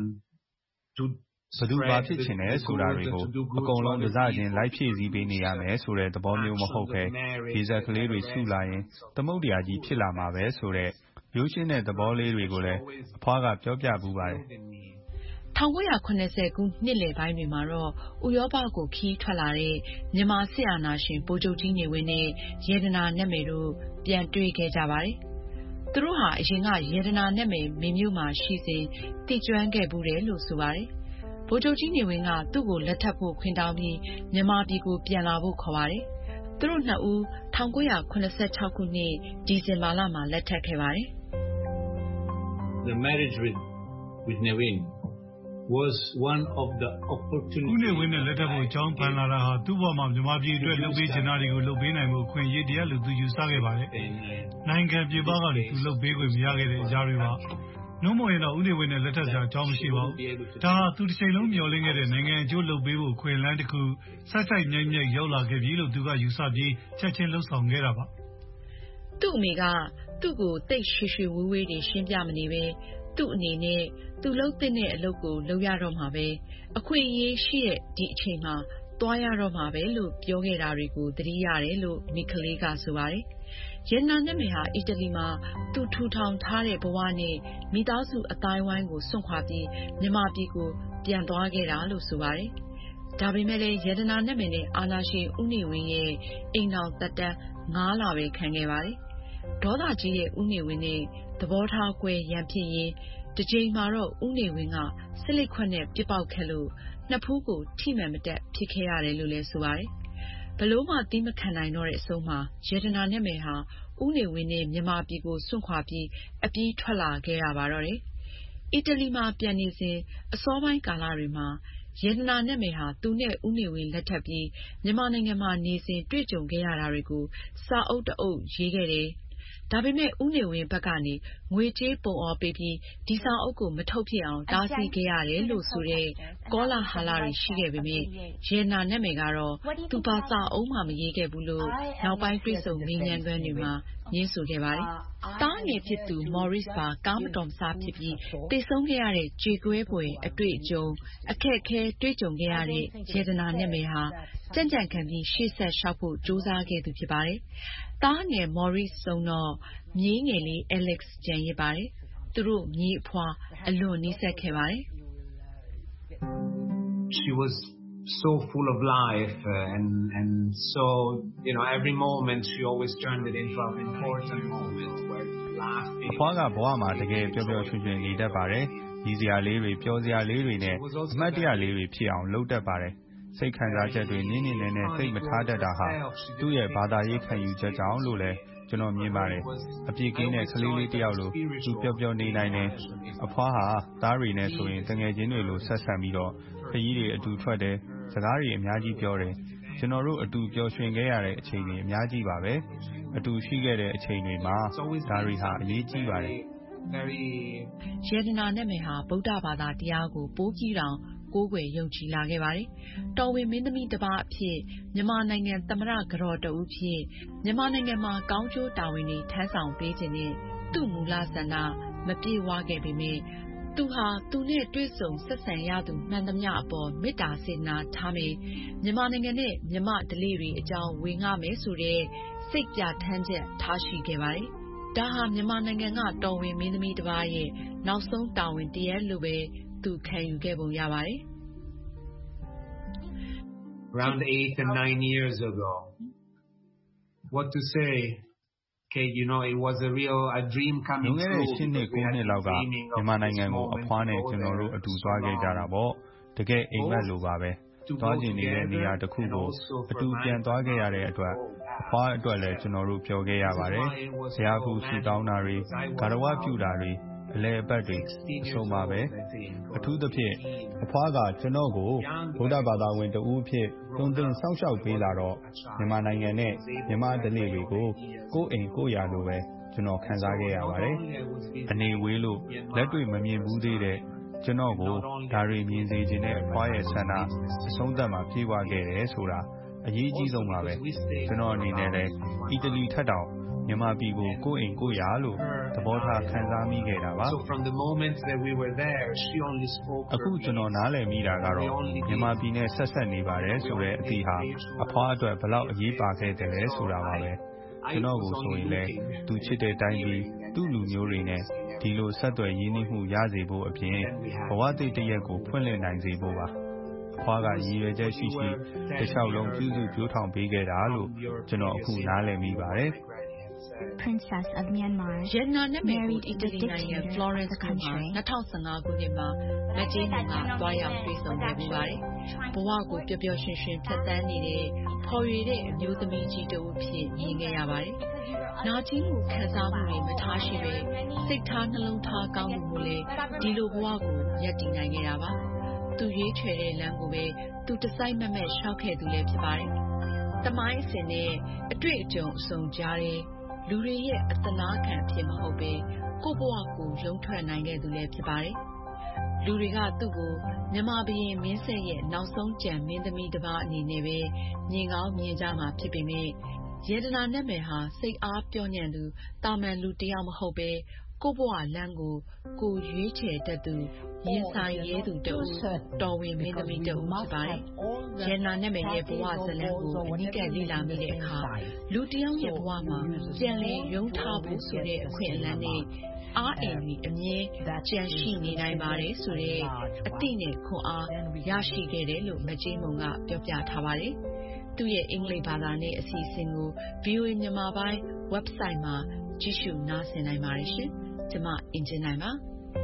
to ဘသူဘာဖြစ်ချင်လဲဆိုတာတွေကိုအကုန်လုံးတစားချင်းလိုက်ဖြည့်စည်းပေးနေရမယ်ဆိုတဲ့သဘောမျိုးမဟုတ်ပဲဒီဇက်ကလေးတွေစုလာရင်သမုတ်တရားကြီးဖြစ်လာမှာပဲဆိုတဲ့ရိုးရှင်းတဲ့သဘောလေးတွေကိုလည်းအဖွားကပြောပြပူပါတယ်၁၉၇၀ခုနှစ်လယ်ပိုင်းတွေမှာတော့ဥရောပကိုခီးထွက်လာတဲ့မြန်မာစစ်အာဏာရှင်ဗိုလ်ချုပ်ကြီးနေဝင်းနဲ့ယေဒနာနာမည်တို့ပြန်တွေ့ခဲ့ကြပါတယ်။သူတို့ဟာအရင်ကယေဒနာနာမည်မေမြို့မှာရှိစဉ်တည်ကျွမ်းခဲ့ဘူးတယ်လို့ဆိုပါတယ်။ဗိုလ်ချုပ်ကြီးနေဝင်းကသူ့ကိုလက်ထပ်ဖို့ခွင့်တောင်းပြီးမြန်မာပြည်ကိုပြန်လာဖို့ခေါ်ပါတယ်။သူတို့နှစ်ဦး၁၉၇၆ခုနှစ်ဒီဇင်ဘာလမှာလက်ထပ်ခဲ့ပါတယ်။ The marriage with with Nevin was one of the opportunities ဦးနေဝင်းနဲ့လက်ထပ်ဖို့အကြောင်းပန်လာတာဟာသူ့ဘဝမှာမြန်မာပြည်အတွက်လုပ်ပေးချင်တာတွေကိုလုပ်ပေးနိုင်မှုအခွင့်အရေးတရားလို့သူယူဆခဲ့ပါတယ်။နိုင်ငံပြည်ပကနေသူလုပ်ပေးခွင့်မရခဲ့တဲ့အရာတွေပါ။နှုံးမရင်တော့ဦးနေဝင်းနဲ့လက်ထပ်စရာအကြောင်းမရှိပါဘူး။ဒါဟာသူတစ်ချိန်လုံးမျှော်လင့်ခဲ့တဲ့နိုင်ငံအကျိုးလုပ်ပေးဖို့ခွင့်လန်းတစ်ခုစိုက်စိုက်မြိုက်မြိုက်ရောက်လာခဲ့ပြီလို့သူကယူဆပြီးချက်ချင်းလှုပ်ဆောင်ခဲ့တာပါ။သူ့အမေကသူ့ကိုတိတ်ရွှေရွှေဝေးဝေးတွေရှင်းပြမနေပဲသူ့အနေနဲ့သူလှုပ်တဲ့အလုပ်ကိုလုပ်ရတော့မှာပဲအခွင့်အရေးရှိတဲ့ဒီအချိန်မှာသွားရတော့မှာပဲလို့ပြောခဲ့တာတွေကိုသတိရတယ်လို့မိခလေးကဆိုပါတယ်။ယေဒနာနာမည်ဟာအီတလီမှာသူထူထောင်ထားတဲ့ဘဝနဲ့မိသားစုအတိုင်းဝိုင်းကိုစွန့်ခွာပြီးမြန်မာပြည်ကိုပြန်သွားခဲ့တာလို့ဆိုပါတယ်ဒါပေမဲ့လည်းရတနာနဲ့မယ်နဲ့အာနာရှင်ဦးနေဝင်းရဲ့အိမ်တော်သက်တမ်းငါးလပဲခံခဲ့ပါတယ်။ဒေါသကြီးရဲ့ဦးနေဝင်းနဲ့သဘောထားကွဲရန်ဖြစ်ရင်တစ်ချိန်မှာတော့ဦးနေဝင်းကဆစ်လိတ်ခွက်နဲ့ပြစ်ပေါက်ခဲ့လို့နှစ်ဖူးကိုထိမှန်မတက်ဖြစ်ခဲ့ရတယ်လို့လည်းဆိုပါတယ်။ဘလို့မှတီးမခံနိုင်တော့တဲ့အဆုံးမှာရတနာနဲ့မယ်ဟာဦးနေဝင်းနဲ့မြန်မာပြည်ကိုစွန့်ခွာပြီးအပြေးထွက်လာခဲ့ရပါတော့တယ်။အီတလီမှာပြန်နေစဉ်အစောပိုင်းကာလတွေမှာရတနာနဲ့မယ်ဟာသူနဲ့ဦးနေဝင်းလက်ထပ်ပြီးမြန်မာနိုင်ငံမှာနေစဉ်တွေ့ကြုံခဲ့ရတာတွေကိုစာအုပ်တအုပ်ရေးခဲ့တယ်။ဒါပေမဲ့ဦးနေဝင်းဘက်ကနေငွေကြေးပုံအော်ပေးပြီးဒီစာအုပ်ကိုမထုတ်ဖြစ်အောင်တားဆီးခဲ့ရတယ်လို့ဆိုတဲ့ကောလာဟလတွေရှိခဲ့ပေမဲ့ရတနာနဲ့မယ်ကတော့သူဘာစာအုပ်မှမရေးခဲ့ဘူးလို့နောက်ပိုင်းတွေ့ဆုံမေးမြန်းခန်းတွေမှာညင်းဆိုခဲ့ပါတယ်။တားငယ်ဖြစ်သူမော်ရစ်ပါကားမတော်မစားဖြစ်ပြီးတေဆုံးခဲ့ရတဲ့ကြေကွဲပွဲအတွေ့အကြုံအခက်ခဲတွေ့ကြုံခဲ့ရတဲ့ရတနာနဲ့မယ်ဟာကြံ့ကြံ့ခံပြီးရှေ့ဆက်လျှောက်ဖို့ကြိုးစားခဲ့သူဖြစ်ပါတယ်။တားငယ်မော်ရစ်ဆုံးတော့မြေးငယ်လေး Alex ကျန်ရစ်ပါတယ်။သူတို့မြေးအဖွာအလွန်နှိစက်ခဲ့ပါတယ်။ She was so full of life uh, and and so you know every moment she always turned it into an important moment where laughing အဖွားကဘဝမှာတကယ်ပျော်ပျော်ရွှင်ရွှင်နေတတ်ပါတယ်။ရည်စရာလေးတွေပျော်စရာလေးတွေနဲ့အမှတ်တရလေးတွေဖြစ်အောင်လုပ်တတ်ပါတယ်။စိတ်ခံစားချက်တွေနင်းနေနေနဲ့စိတ်မထားတတ်တာဟာသူ့ရဲ့ဘာသာရေးခံယူချက်ကြောင့်လို့လဲကျွန်တော်မြင်ပါတယ်။အပြည့်ကင်းတဲ့ကလေးလေးတယောက်လိုသူပျော်ပျော်နေနိုင်တယ်။အဖွားဟာသားတွေနဲ့ဆိုရင်တငယ်ချင်းတွေလိုဆက်ဆံပြီးတော့ခရီးတွေအတူထွက်တယ်။စကားတွေအများကြီးပြောတယ်။ကျွန်တော်တို့အတူပျော်ရွှင်ခဲ့ရတဲ့အချိန်တွေအများကြီးပါပဲ။အတူရှိခဲ့တဲ့အချိန်တွေမှာဒါတွေဟာအရေးကြီးပါတယ်။ရတနာနဲ့မယ်ဟာဗုဒ္ဓဘာသာတရားကိုပိုးကြီးတောင်ကိုးကွယ်ယုံကြည်လာခဲ့ပါတယ်။တော်ဝင်မင်းသမီးတစ်ပါးအဖြစ်မြန်မာနိုင်ငံသမ္မတကတော်တဦးဖြစ်မြန်မာနိုင်ငံမှာကောင်းကျိုးတာဝန်တွေထမ်းဆောင်ပေးခြင်းနဲ့သူ့မူလဆန္ဒမပြေဝခဲ့ပေမယ့်သူဟာသူနဲ့တွေ့ဆုံဆက်ဆံရသူမှန်သမျှအပေါ်မေတ္တာစေတနာထားမယ်မြန်မာနိုင်ငံနဲ့မြန်မာဓလေ့တွေအကြောင်းဝင်ငှမယ်ဆိုတဲ့စိတ်ပြဋ္ဌာန်းချက်ထားရှိခဲ့ပါတယ်။ဒါဟာမြန်မာနိုင်ငံကတော်ဝင်မင်းသမီးတစ်ပါးရဲ့နောက်ဆုံးတာဝန်တရက်လို့ပဲသူခံယူခဲ့ပုံရပါတယ်။ Around eight and nine years ago, what to say? Okay, you know, it was a real a dream coming true. လွန်ခဲ့တဲ့ရှစ်နှစ်ကိုးနှစ်လောက်ကမြန်မာနိုင်ငံကိုအဖွားနဲ့ကျွန်တော်တို့အတူသွားခဲ့ကြတာပေါ့တကယ်အိမ်မက်လိုပါပဲသွားကျင်နေတဲ့နေရာတစ်ခုကိုအတူပြန်သွားခဲ့ရတဲ့အတွက်အဖွားအတွက်လည်းကျွန်တော်တို့ပျော်ခဲ့ရပါတယ်ဇာကူဆူတောင်းတာတွေဂါရဝပြုတာတွေအလဲအပတ်တွေအဆုံးပါပဲအထူးသဖြင့်အဖွားကကျွန်တော်ကိုဗုဒ္ဓဘာသာဝင်တဦးဖြစ်တုံသင်ဆောက်ရှောက်ပေးလာတော့မြန်မာနိုင်ငံနဲ့မြန်မာဓလေ့တွေကိုကိုယ်အိမ်ကိုယ်ယာလိုပဲကျွန်တော်ခံစားခဲ့ရပါတယ်အနေဝေးလို့လက်တွေ့မမြင်ဘူးသေးတဲ့ကျွန်တော်ကိုဒါတွေမြင်စေခြင်းနဲ့အဖွားရဲ့ဆန္ဒအဆုံးသတ်မှာပြေဝခဲ့တယ်ဆိုတာအရေးကြီးဆုံးပါပဲကျွန်တော်အနေနဲ့လည်းအီတလီထက်တောင်မြန်မာပြည်ကိုကိုယ်အိမ်ကိုယ်ယာလို့သဘောထားခံစားမိခဲ့တာပါ So from the moment that we were there she only spoke အခုကျွန်တော်နားလည်မိတာကတော့မြန်မာပြည်နဲ့ဆက်ဆက်နေပါတယ်ဆိုတဲ့အသည့်ဟာအဖွားအတွက်ဘယ်လောက်အရေးပါခဲ့တယ်လဲဆိုတာပါပဲကျွန်တော်ကိုဆိုရင်လည်းသူချစ်တဲ့တိုင်းပြည်သူ့လူမျိုးတွေနဲ့ဒီလိုဆက်သွယ်ရင်းနှီးမှုရစေဖို့အပြင်ဘဝတည်တရက်ကိုဖွင့်လှစ်နိုင်စေဖို့ပါအဖွားကရည်ရွယ်ချက်ရှိရှိတစ်လျှောက်လုံးပြုစုပြောထောင်ပေးခဲ့တာလို့ကျွန်တော်အခုနားလည်မိပါတယ် Princess of Myanmar ရတနာနဲ့မယ်အီတလီနိုင်ငံ Florence မှာ၂၀၁၅ခုနှစ်မှာမကျေးနကတွားရောက်တွေ့ဆုံခဲ့ပူပါတယ်။ဘဝကိုပျော်ပျော်ရွှင်ရွှင်ဖြတ်သန်းနေတဲ့ဖော်ရွေတဲ့အမျိုးသမီးကြီးတဦးဖြစ်မြင်ခဲ့ရပါတယ်။နာကျင်မှုခံစားမှုတွေမထားရှိပဲစိတ်ထားနှလုံးထားကောင်းမှုမို့လဲဒီလိုဘဝကိုရပ်တည်နိုင်ခဲ့တာပါ။သူရွေးချယ်တဲ့လမ်းကိုပဲသူတစိုက်မမက်ရှောက်ခဲ့သူလည်းဖြစ်ပါတယ်။တမိုင်းအစဉ်နဲ့အတွေ့အကြုံအစုံကြားတဲ့လူတွေရဲ့အသနာခံဖြစ်မဟုတ်ပဲကိုယ့်ဘဝကိုရုံးထွက်နိုင်ခဲ့သူလည်းဖြစ်ပါတယ်။လူတွေကသူ့ကိုမြန်မာဘုရင်မင်းဆက်ရဲ့နောက်ဆုံးကြံမင်းသမီးတစ်ပါးအနေနဲ့ပဲမြင်ကောင်းမြင်ကြမှာဖြစ်ပေမဲ့ရတနာနဲ့မယ်ဟာစိတ်အားပျော့ညံ့သူတာမန်လူတစ်ယောက်မဟုတ်ပဲကိုယ့်ဘဝလမ်းကိုကိုယ်ရွေးချယ်တတ်သူရင်ဆိုင်ရဲသူတဦးတော်ဝင်မင်းသမီးတဦးဖြစ်ပါတယ်။ရတနာနဲ့မယ်ရဲ့ဘဝဇလန်းကိုအနိကလေ့လာမိတဲ့အခါလူတစ်ယောက်ရဲ့ဘဝမှာပြန်လည်ရုံးထားဖို့ဆိုတဲ့အခွင့်အလမ်းနဲ့အားအင်ပြီးအမြဲကျန်ရှိနေနိုင်ပါတယ်ဆိုတဲ့အသိနဲ့ခွန်အားရရှိခဲ့တယ်လို့မကြီးမုံကပြောပြထားပါတယ်။သူ့ရဲ့အင်္ဂလိပ်ဘာသာနဲ့အစီအစဉ်ကို ဗွီအိုအေ မြန်မာပိုင်း website မှာကြည့်ရှုနားဆင်နိုင်ပါတယ်ရှင်။ကျွန်မအင်ဂျင်နိုင်ပါ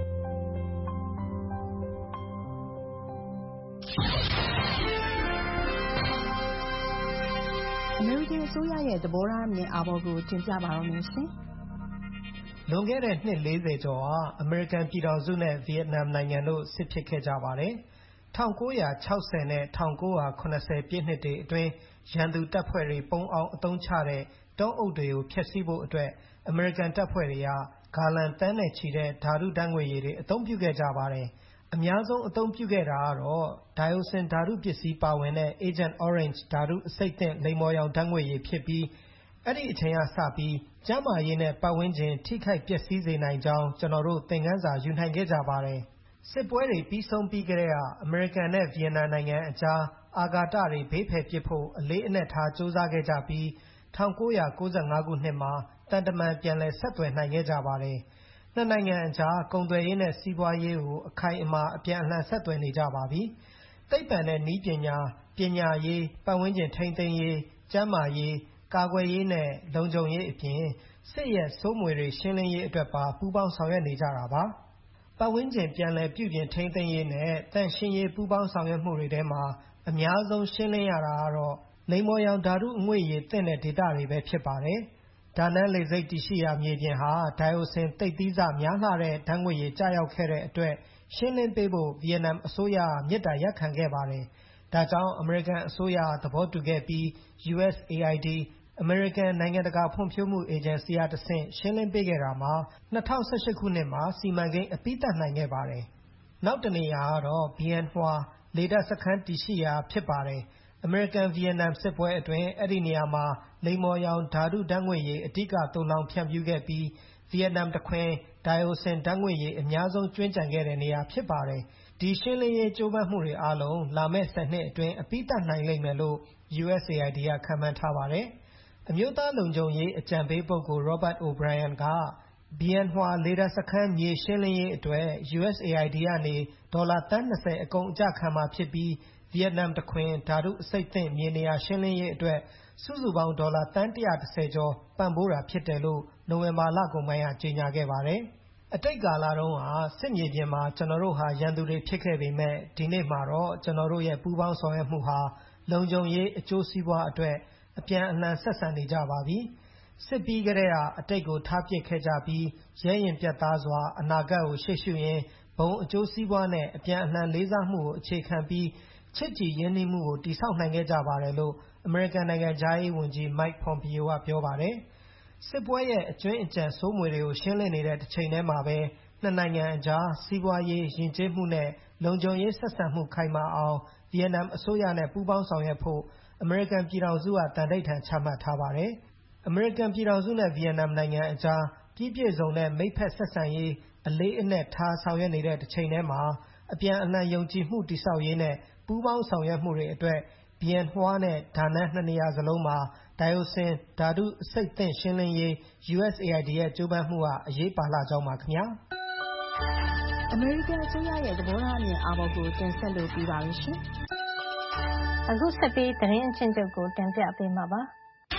အမေရိကန်အစိုးရရဲ့သဘောထားအမြင်အာဘော်ကိုတင်ပြပါတော့မယ်ရှင်။လွန်ခဲ့တဲ့နှစ်လေးဆယ်ကျော်ဟာအမေရိကန်ပြည်ထောင်စုနဲ့ဗီယက်နမ်နိုင်ငံတို့စစ်ဖြစ်ခဲ့ကြပါတယ်။၁၉၆၀နဲ့၁၉၇၀ပြည့်နှစ်တွေအတွင်းရန်သူတပ်ဖွဲ့တွေပုံအောင်အသုံးချတဲ့တောအုပ်တွေကိုဖျက်ဆီးဖို့အတွက်အမေရိကန်တပ်ဖွဲ့တွေကဂါလန်တန်းနဲ့ချီတဲ့ဓာတုဓာတ်ငွေ့ရည်တွေအသုံးပြုခဲ့ကြပါတယ်။အများဆုံးအသုံးပြုခဲ့တာကတော့ဒိုင်အိုဆင်ဓာတုပစ္စည်းပါဝင်တဲ့ Agent Orange ဓာတုအဆိပ်သင့်လိမ္မော်ရောင်ဓာတ်ငွေ့ရည်ဖြစ်ပြီးအဲ့ဒီအချိန်ကစပြီးကျန်းမာရေးနဲ့ပတ်ဝန်းကျင်ထိခိုက်ပျက်စီးစေနိုင်ကြောင်းကျွန်တော်တို့သင်ခန်းစာယူနိုင်ခဲ့ကြပါတယ်။စစ်ပွဲတွေပြီးဆုံးပြီးကြတဲ့အမေရိကန်နဲ့ဗီယက်နမ်နိုင်ငံအကြားအာကာသတွေဘေးဖယ်ပစ်ဖို့အလေးအနက်ထားစူးစမ်းခဲ့ကြပြီး၁၉၉၅ခုနှစ်မှာတန်တမန်ပြန်လည်ဆက်သွယ်နိုင်ခဲ့ကြပါတယ်။နှစ်နိုင်ငံအကြားကုန်သွယ်ရေးနဲ့စီးပွားရေးကိုအခိုင်အမာအပြန်အလှန်ဆက်သွယ်နေကြပါပြီ။သိပ္ပံနဲ့နည်းပညာပညာရေးပတ်ဝန်းကျင်ထိန်းသိမ်းရေးကျန်းမာရေးကာကွယ်ရေးနဲ့လုံခြုံရေးအပြင်စစ်ရဲစိုးမွေတွေရှင်းလင်းရေးအတွက်ပါပူးပေါင်းဆောင်ရွက်နေကြတာပါ။ပတ်ဝန်းကျင်ပြန်လည်ပြုပြင်ထိန်းသိမ်းရေးနဲ့တန့်ရှင်းရေးပူးပေါင်းဆောင်ရွက်မှုတွေထဲမှာအများဆုံးရှင်းလင်းရတာကတော့လိမ္မော်ရောင်ဓာတုအငွေ့ရည်သင့်တဲ့ဒေသတွေပဲဖြစ်ပါတယ်။ဒါနန်းလေဆိပ်တည်ရှိရာမြေပြင်ဟာဒိုင်အိုဆင်သိပ်သီးစများလှတဲ့ဓာတ်ငွေ့ရည်ကျရောက်ခဲ့တဲ့အတွက်ရှင်းလင်းပေးဖို့ဗီယက်နမ်အစိုးရကမေတ္တာရပ်ခံခဲ့ပါတယ်။ဒါကြောင့်အမေရိကန်အစိုးရသဘောတူခဲ့ပြီး U S A I D အမေရိကန်နိုင်ငံတကာဖွံ့ဖြိုးမှုအေဂျင်စီကတဆင့်ရှင်းလင်းပေးခဲ့တာမှာ၂၀၁၈ခုနှစ်မှာစီမံကိန်းအပြီးသတ်နိုင်ခဲ့ပါတယ်။နောက်တနေရာကတော့ဗီယန်ဟွာလေတပ်စခန်းတည်ရှိရာဖြစ်ပါတယ်။အမေရိကန်ဗီယက်နမ်စစ်ပွဲအတွင်းအဲ့ဒီနေရာမှာလိမ္မော်ရောင်ဓာတုဓာတ်ငွေ့ရည်အဓိကသိုလှောင်ဖြန့်ဖြူးခဲ့ပြီးဗီယက်နမ်တခွင်ဒိုင်အိုဆင်ဓာတ်ငွေ့ရည်အများဆုံးကျွမ်းကျန်ခဲ့တဲ့နေရာဖြစ်ပါတယ်။ဒီရှင်းလင်းရေးကြိုးပမ်းမှုတွေအားလုံးလာမယ့်ဆယ်နှစ်အတွင်းအပြီးသတ်နိုင်လိမ့်မယ်လို့ U S A I D ကခန့်မှန်းထားပါတယ်။အမျိုးသားလုံခြုံရေးအကြံပေးပုဂ္ဂိုလ် Robert O'Brien ကဗီယန်ဟွာလေတပ်စခန်းမြေရှင်းလင်းရေးအတွက် U S A I D ကနေဒေါ်လာသန်း၂၀အကုန်အကျခံမှာဖြစ်ပြီးဗီယက်နမ်တခွင်ဓာတုအဆိပ်သင့်မြေနေရာရှင်းလင်းရေးအတွက်စုစုပေါင်းဒေါ်လာသန်း၁၁၀ကျော်ပံ့ပိုးတာဖြစ်တယ်လို့နိုဝင်ဘာလကုန်ပိုင်းကကြေညာခဲ့ပါတယ်။အတိတ်ကာလတုန်းကစစ်မြေပြင်မှာကျွန်တော်တို့ဟာရန်သူတွေဖြစ်ခဲ့ပေမဲ့ဒီနေ့မှာတော့ကျွန်တော်တို့ရဲ့ပူးပေါင်းဆောင်ရွက်မှုဟာလုံခြုံရေးအကျိုးစီးပွားအတွက်အပြန်အလှန်ဆက်ဆံနေကြပါပြီ။စစ်ပြီးကြတဲ့အတိတ်ကိုထားပစ်ခဲ့ကြပြီးရဲရင်ပြတ်သားစွာအနာဂတ်ကိုရှေ့ရှုရင်းဘုံအကျိုးစီးပွားနဲ့အပြန်အလှန်လေးစားမှုကိုအခြေခံပြီးချစ်ကြည်ရင်းနှီးမှုကိုတည်ဆောက်နိုင်ခဲ့ကြပါတယ်လို့အမေရိကန်နိုင်ငံသားရေးဝန်ကြီး Mike Pompeo ကပြောပါတယ်။စစ်ပွဲရဲ့အကျွမ်းအကျန်စိုးမွေတွေကိုရှင်းလင်းနေတဲ့တစ်ချိန်တည်းမှာပဲနှစ်နိုင်ငံအကြားစီးပွားရေးယဉ်ကျေးမှုနဲ့လုံခြုံရေးဆက်ဆံမှုခိုင်မာအောင်ဗီယက်နမ်အစိုးရနဲ့ပူးပေါင်းဆောင်ရွက်ဖို့အမေရိကန်ပြည်ထောင်စုကတန်ဋိဌာန်ချမှတ်ထားပါတယ်။အမေရိကန်ပြည်ထောင်စုနဲ့ဗီယက်နမ်နိုင်ငံအကြားပြည့်ပြည့်စုံတဲ့မိတ်ဖက်ဆက်ဆံရေးအလေးအနက်ထားဆောင်ရွက်နေတဲ့တစ်ချိန်တည်းမှာအပြန်အလှန်ယုံကြည်မှုတည်ဆောက်ရေးနဲ့ပူးပေါင်းဆောင်ရွက်မှုတွေအတွက်ဗီယန်ဟွာနဲ့ဒါနန်းနှစ်နေရာစလုံးမှာဒိုင်အိုဆင်ဓာတုအဆိပ်သင့်ရှင်းလင်းရေး U S A I D ရဲ့ကြိုးပမ်းမှုကအရေးပါလာကြောင်းပါခင်ဗျာ။အမေရိကန်အစိုးရရဲ့သဘောထားအမြင်အာဘော်ကိုတင်ဆက်လို့ပြီးပါပြီရှင်။အခုဆက်ပြီးသတင်းအချင်းချုပ်ကိုတင်ပြပေးမှာပါ။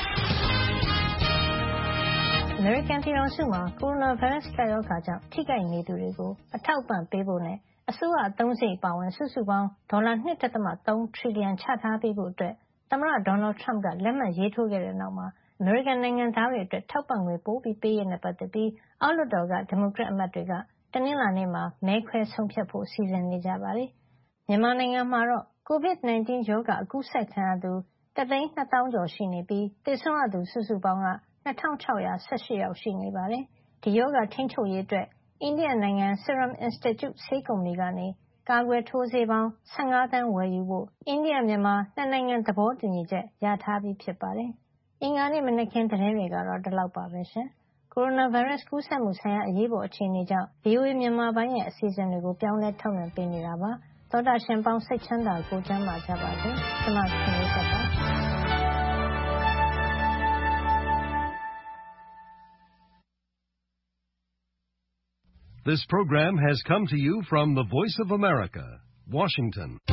အမေရိကန်ပြည်ထောင်စုမှာကိုရိုနာဗိုင်းရပ်စ်ကပ်ရောဂါကြောင့်ထိခိုက်နေသူတွေကိုအထောက်အပံ့ပေးဖို့နဲ့အစိုးရအသုံးစရိတ်ပါဝင်စုစုပေါင်းဒေါ်လာ ၂.၃ ထရီလီယံချထားပေးဖို့အတွက်သမ္မတဒေါ်နယ်ထရမ့်ကလက်မှတ်ရေးထိုးခဲ့တဲ့နောက်မှာအမေရိကန်နိုင်ငံသားတွေအတွက်ထောက်ပံ့ငွေပိုပြီးပေးရေးနဲ့ပတ်သက်ပြီးအောက်လွှတ်တော်ကဒီမိုကရက်အမတ်တွေကတနင်္လာနေ့မှာမဲခွဲဆုံးဖြတ်ဖို့စီစဉ်နေကြပါတယ်။မြန်မာနိုင်ငံမှာတော့ ကိုဗစ် ၁၉ ရောဂါအကူးစက်ခံရသူတသိန်းနှစ်သောင်းကျော်ရှိနေပြီးသေဆုံးရသူစုစုပေါင်းက၂၆၁၈ ယောက်ရှိနေပါတယ်။ဒီရောဂါထိန်းချုပ်ရေးအတွက်အိန္ဒိယနိုင်ငံ Serum Institute ဆေးကုမ္ပဏီကနေကာကွယ်ထိုးဆေးပေါင်း၁၅သန်းဝယ်ယူဖို့အိန္ဒိယမြန်မာနှစ်နိုင်ငံသဘောတူညီချက်ရထားပြီးဖြစ်ပါတယ်။အင်္ဂါနေ့မနက်ခင်းသတင်းတွေကတော့ဒီလောက်ပါပဲရှင်။ကိုရိုနာဗိုင်းရပ်စ်ကူးစက်မှုဆိုင်ရာအရေးပေါ်အခြေအနေကြောင့် ဗွီအိုအေ မြန်မာပိုင်းရဲ့အစီအစဉ်တွေကိုပြောင်းလဲထုတ်လွှင့်ပေးနေတာပါ။သောတာရှင်ပေါင်းစိတ်ချမ်းသာကိုယ်ကျန်းမာကြပါစေ။ကျွန်မခင်လေးပါ This program has come to you from the Voice of America, Washington.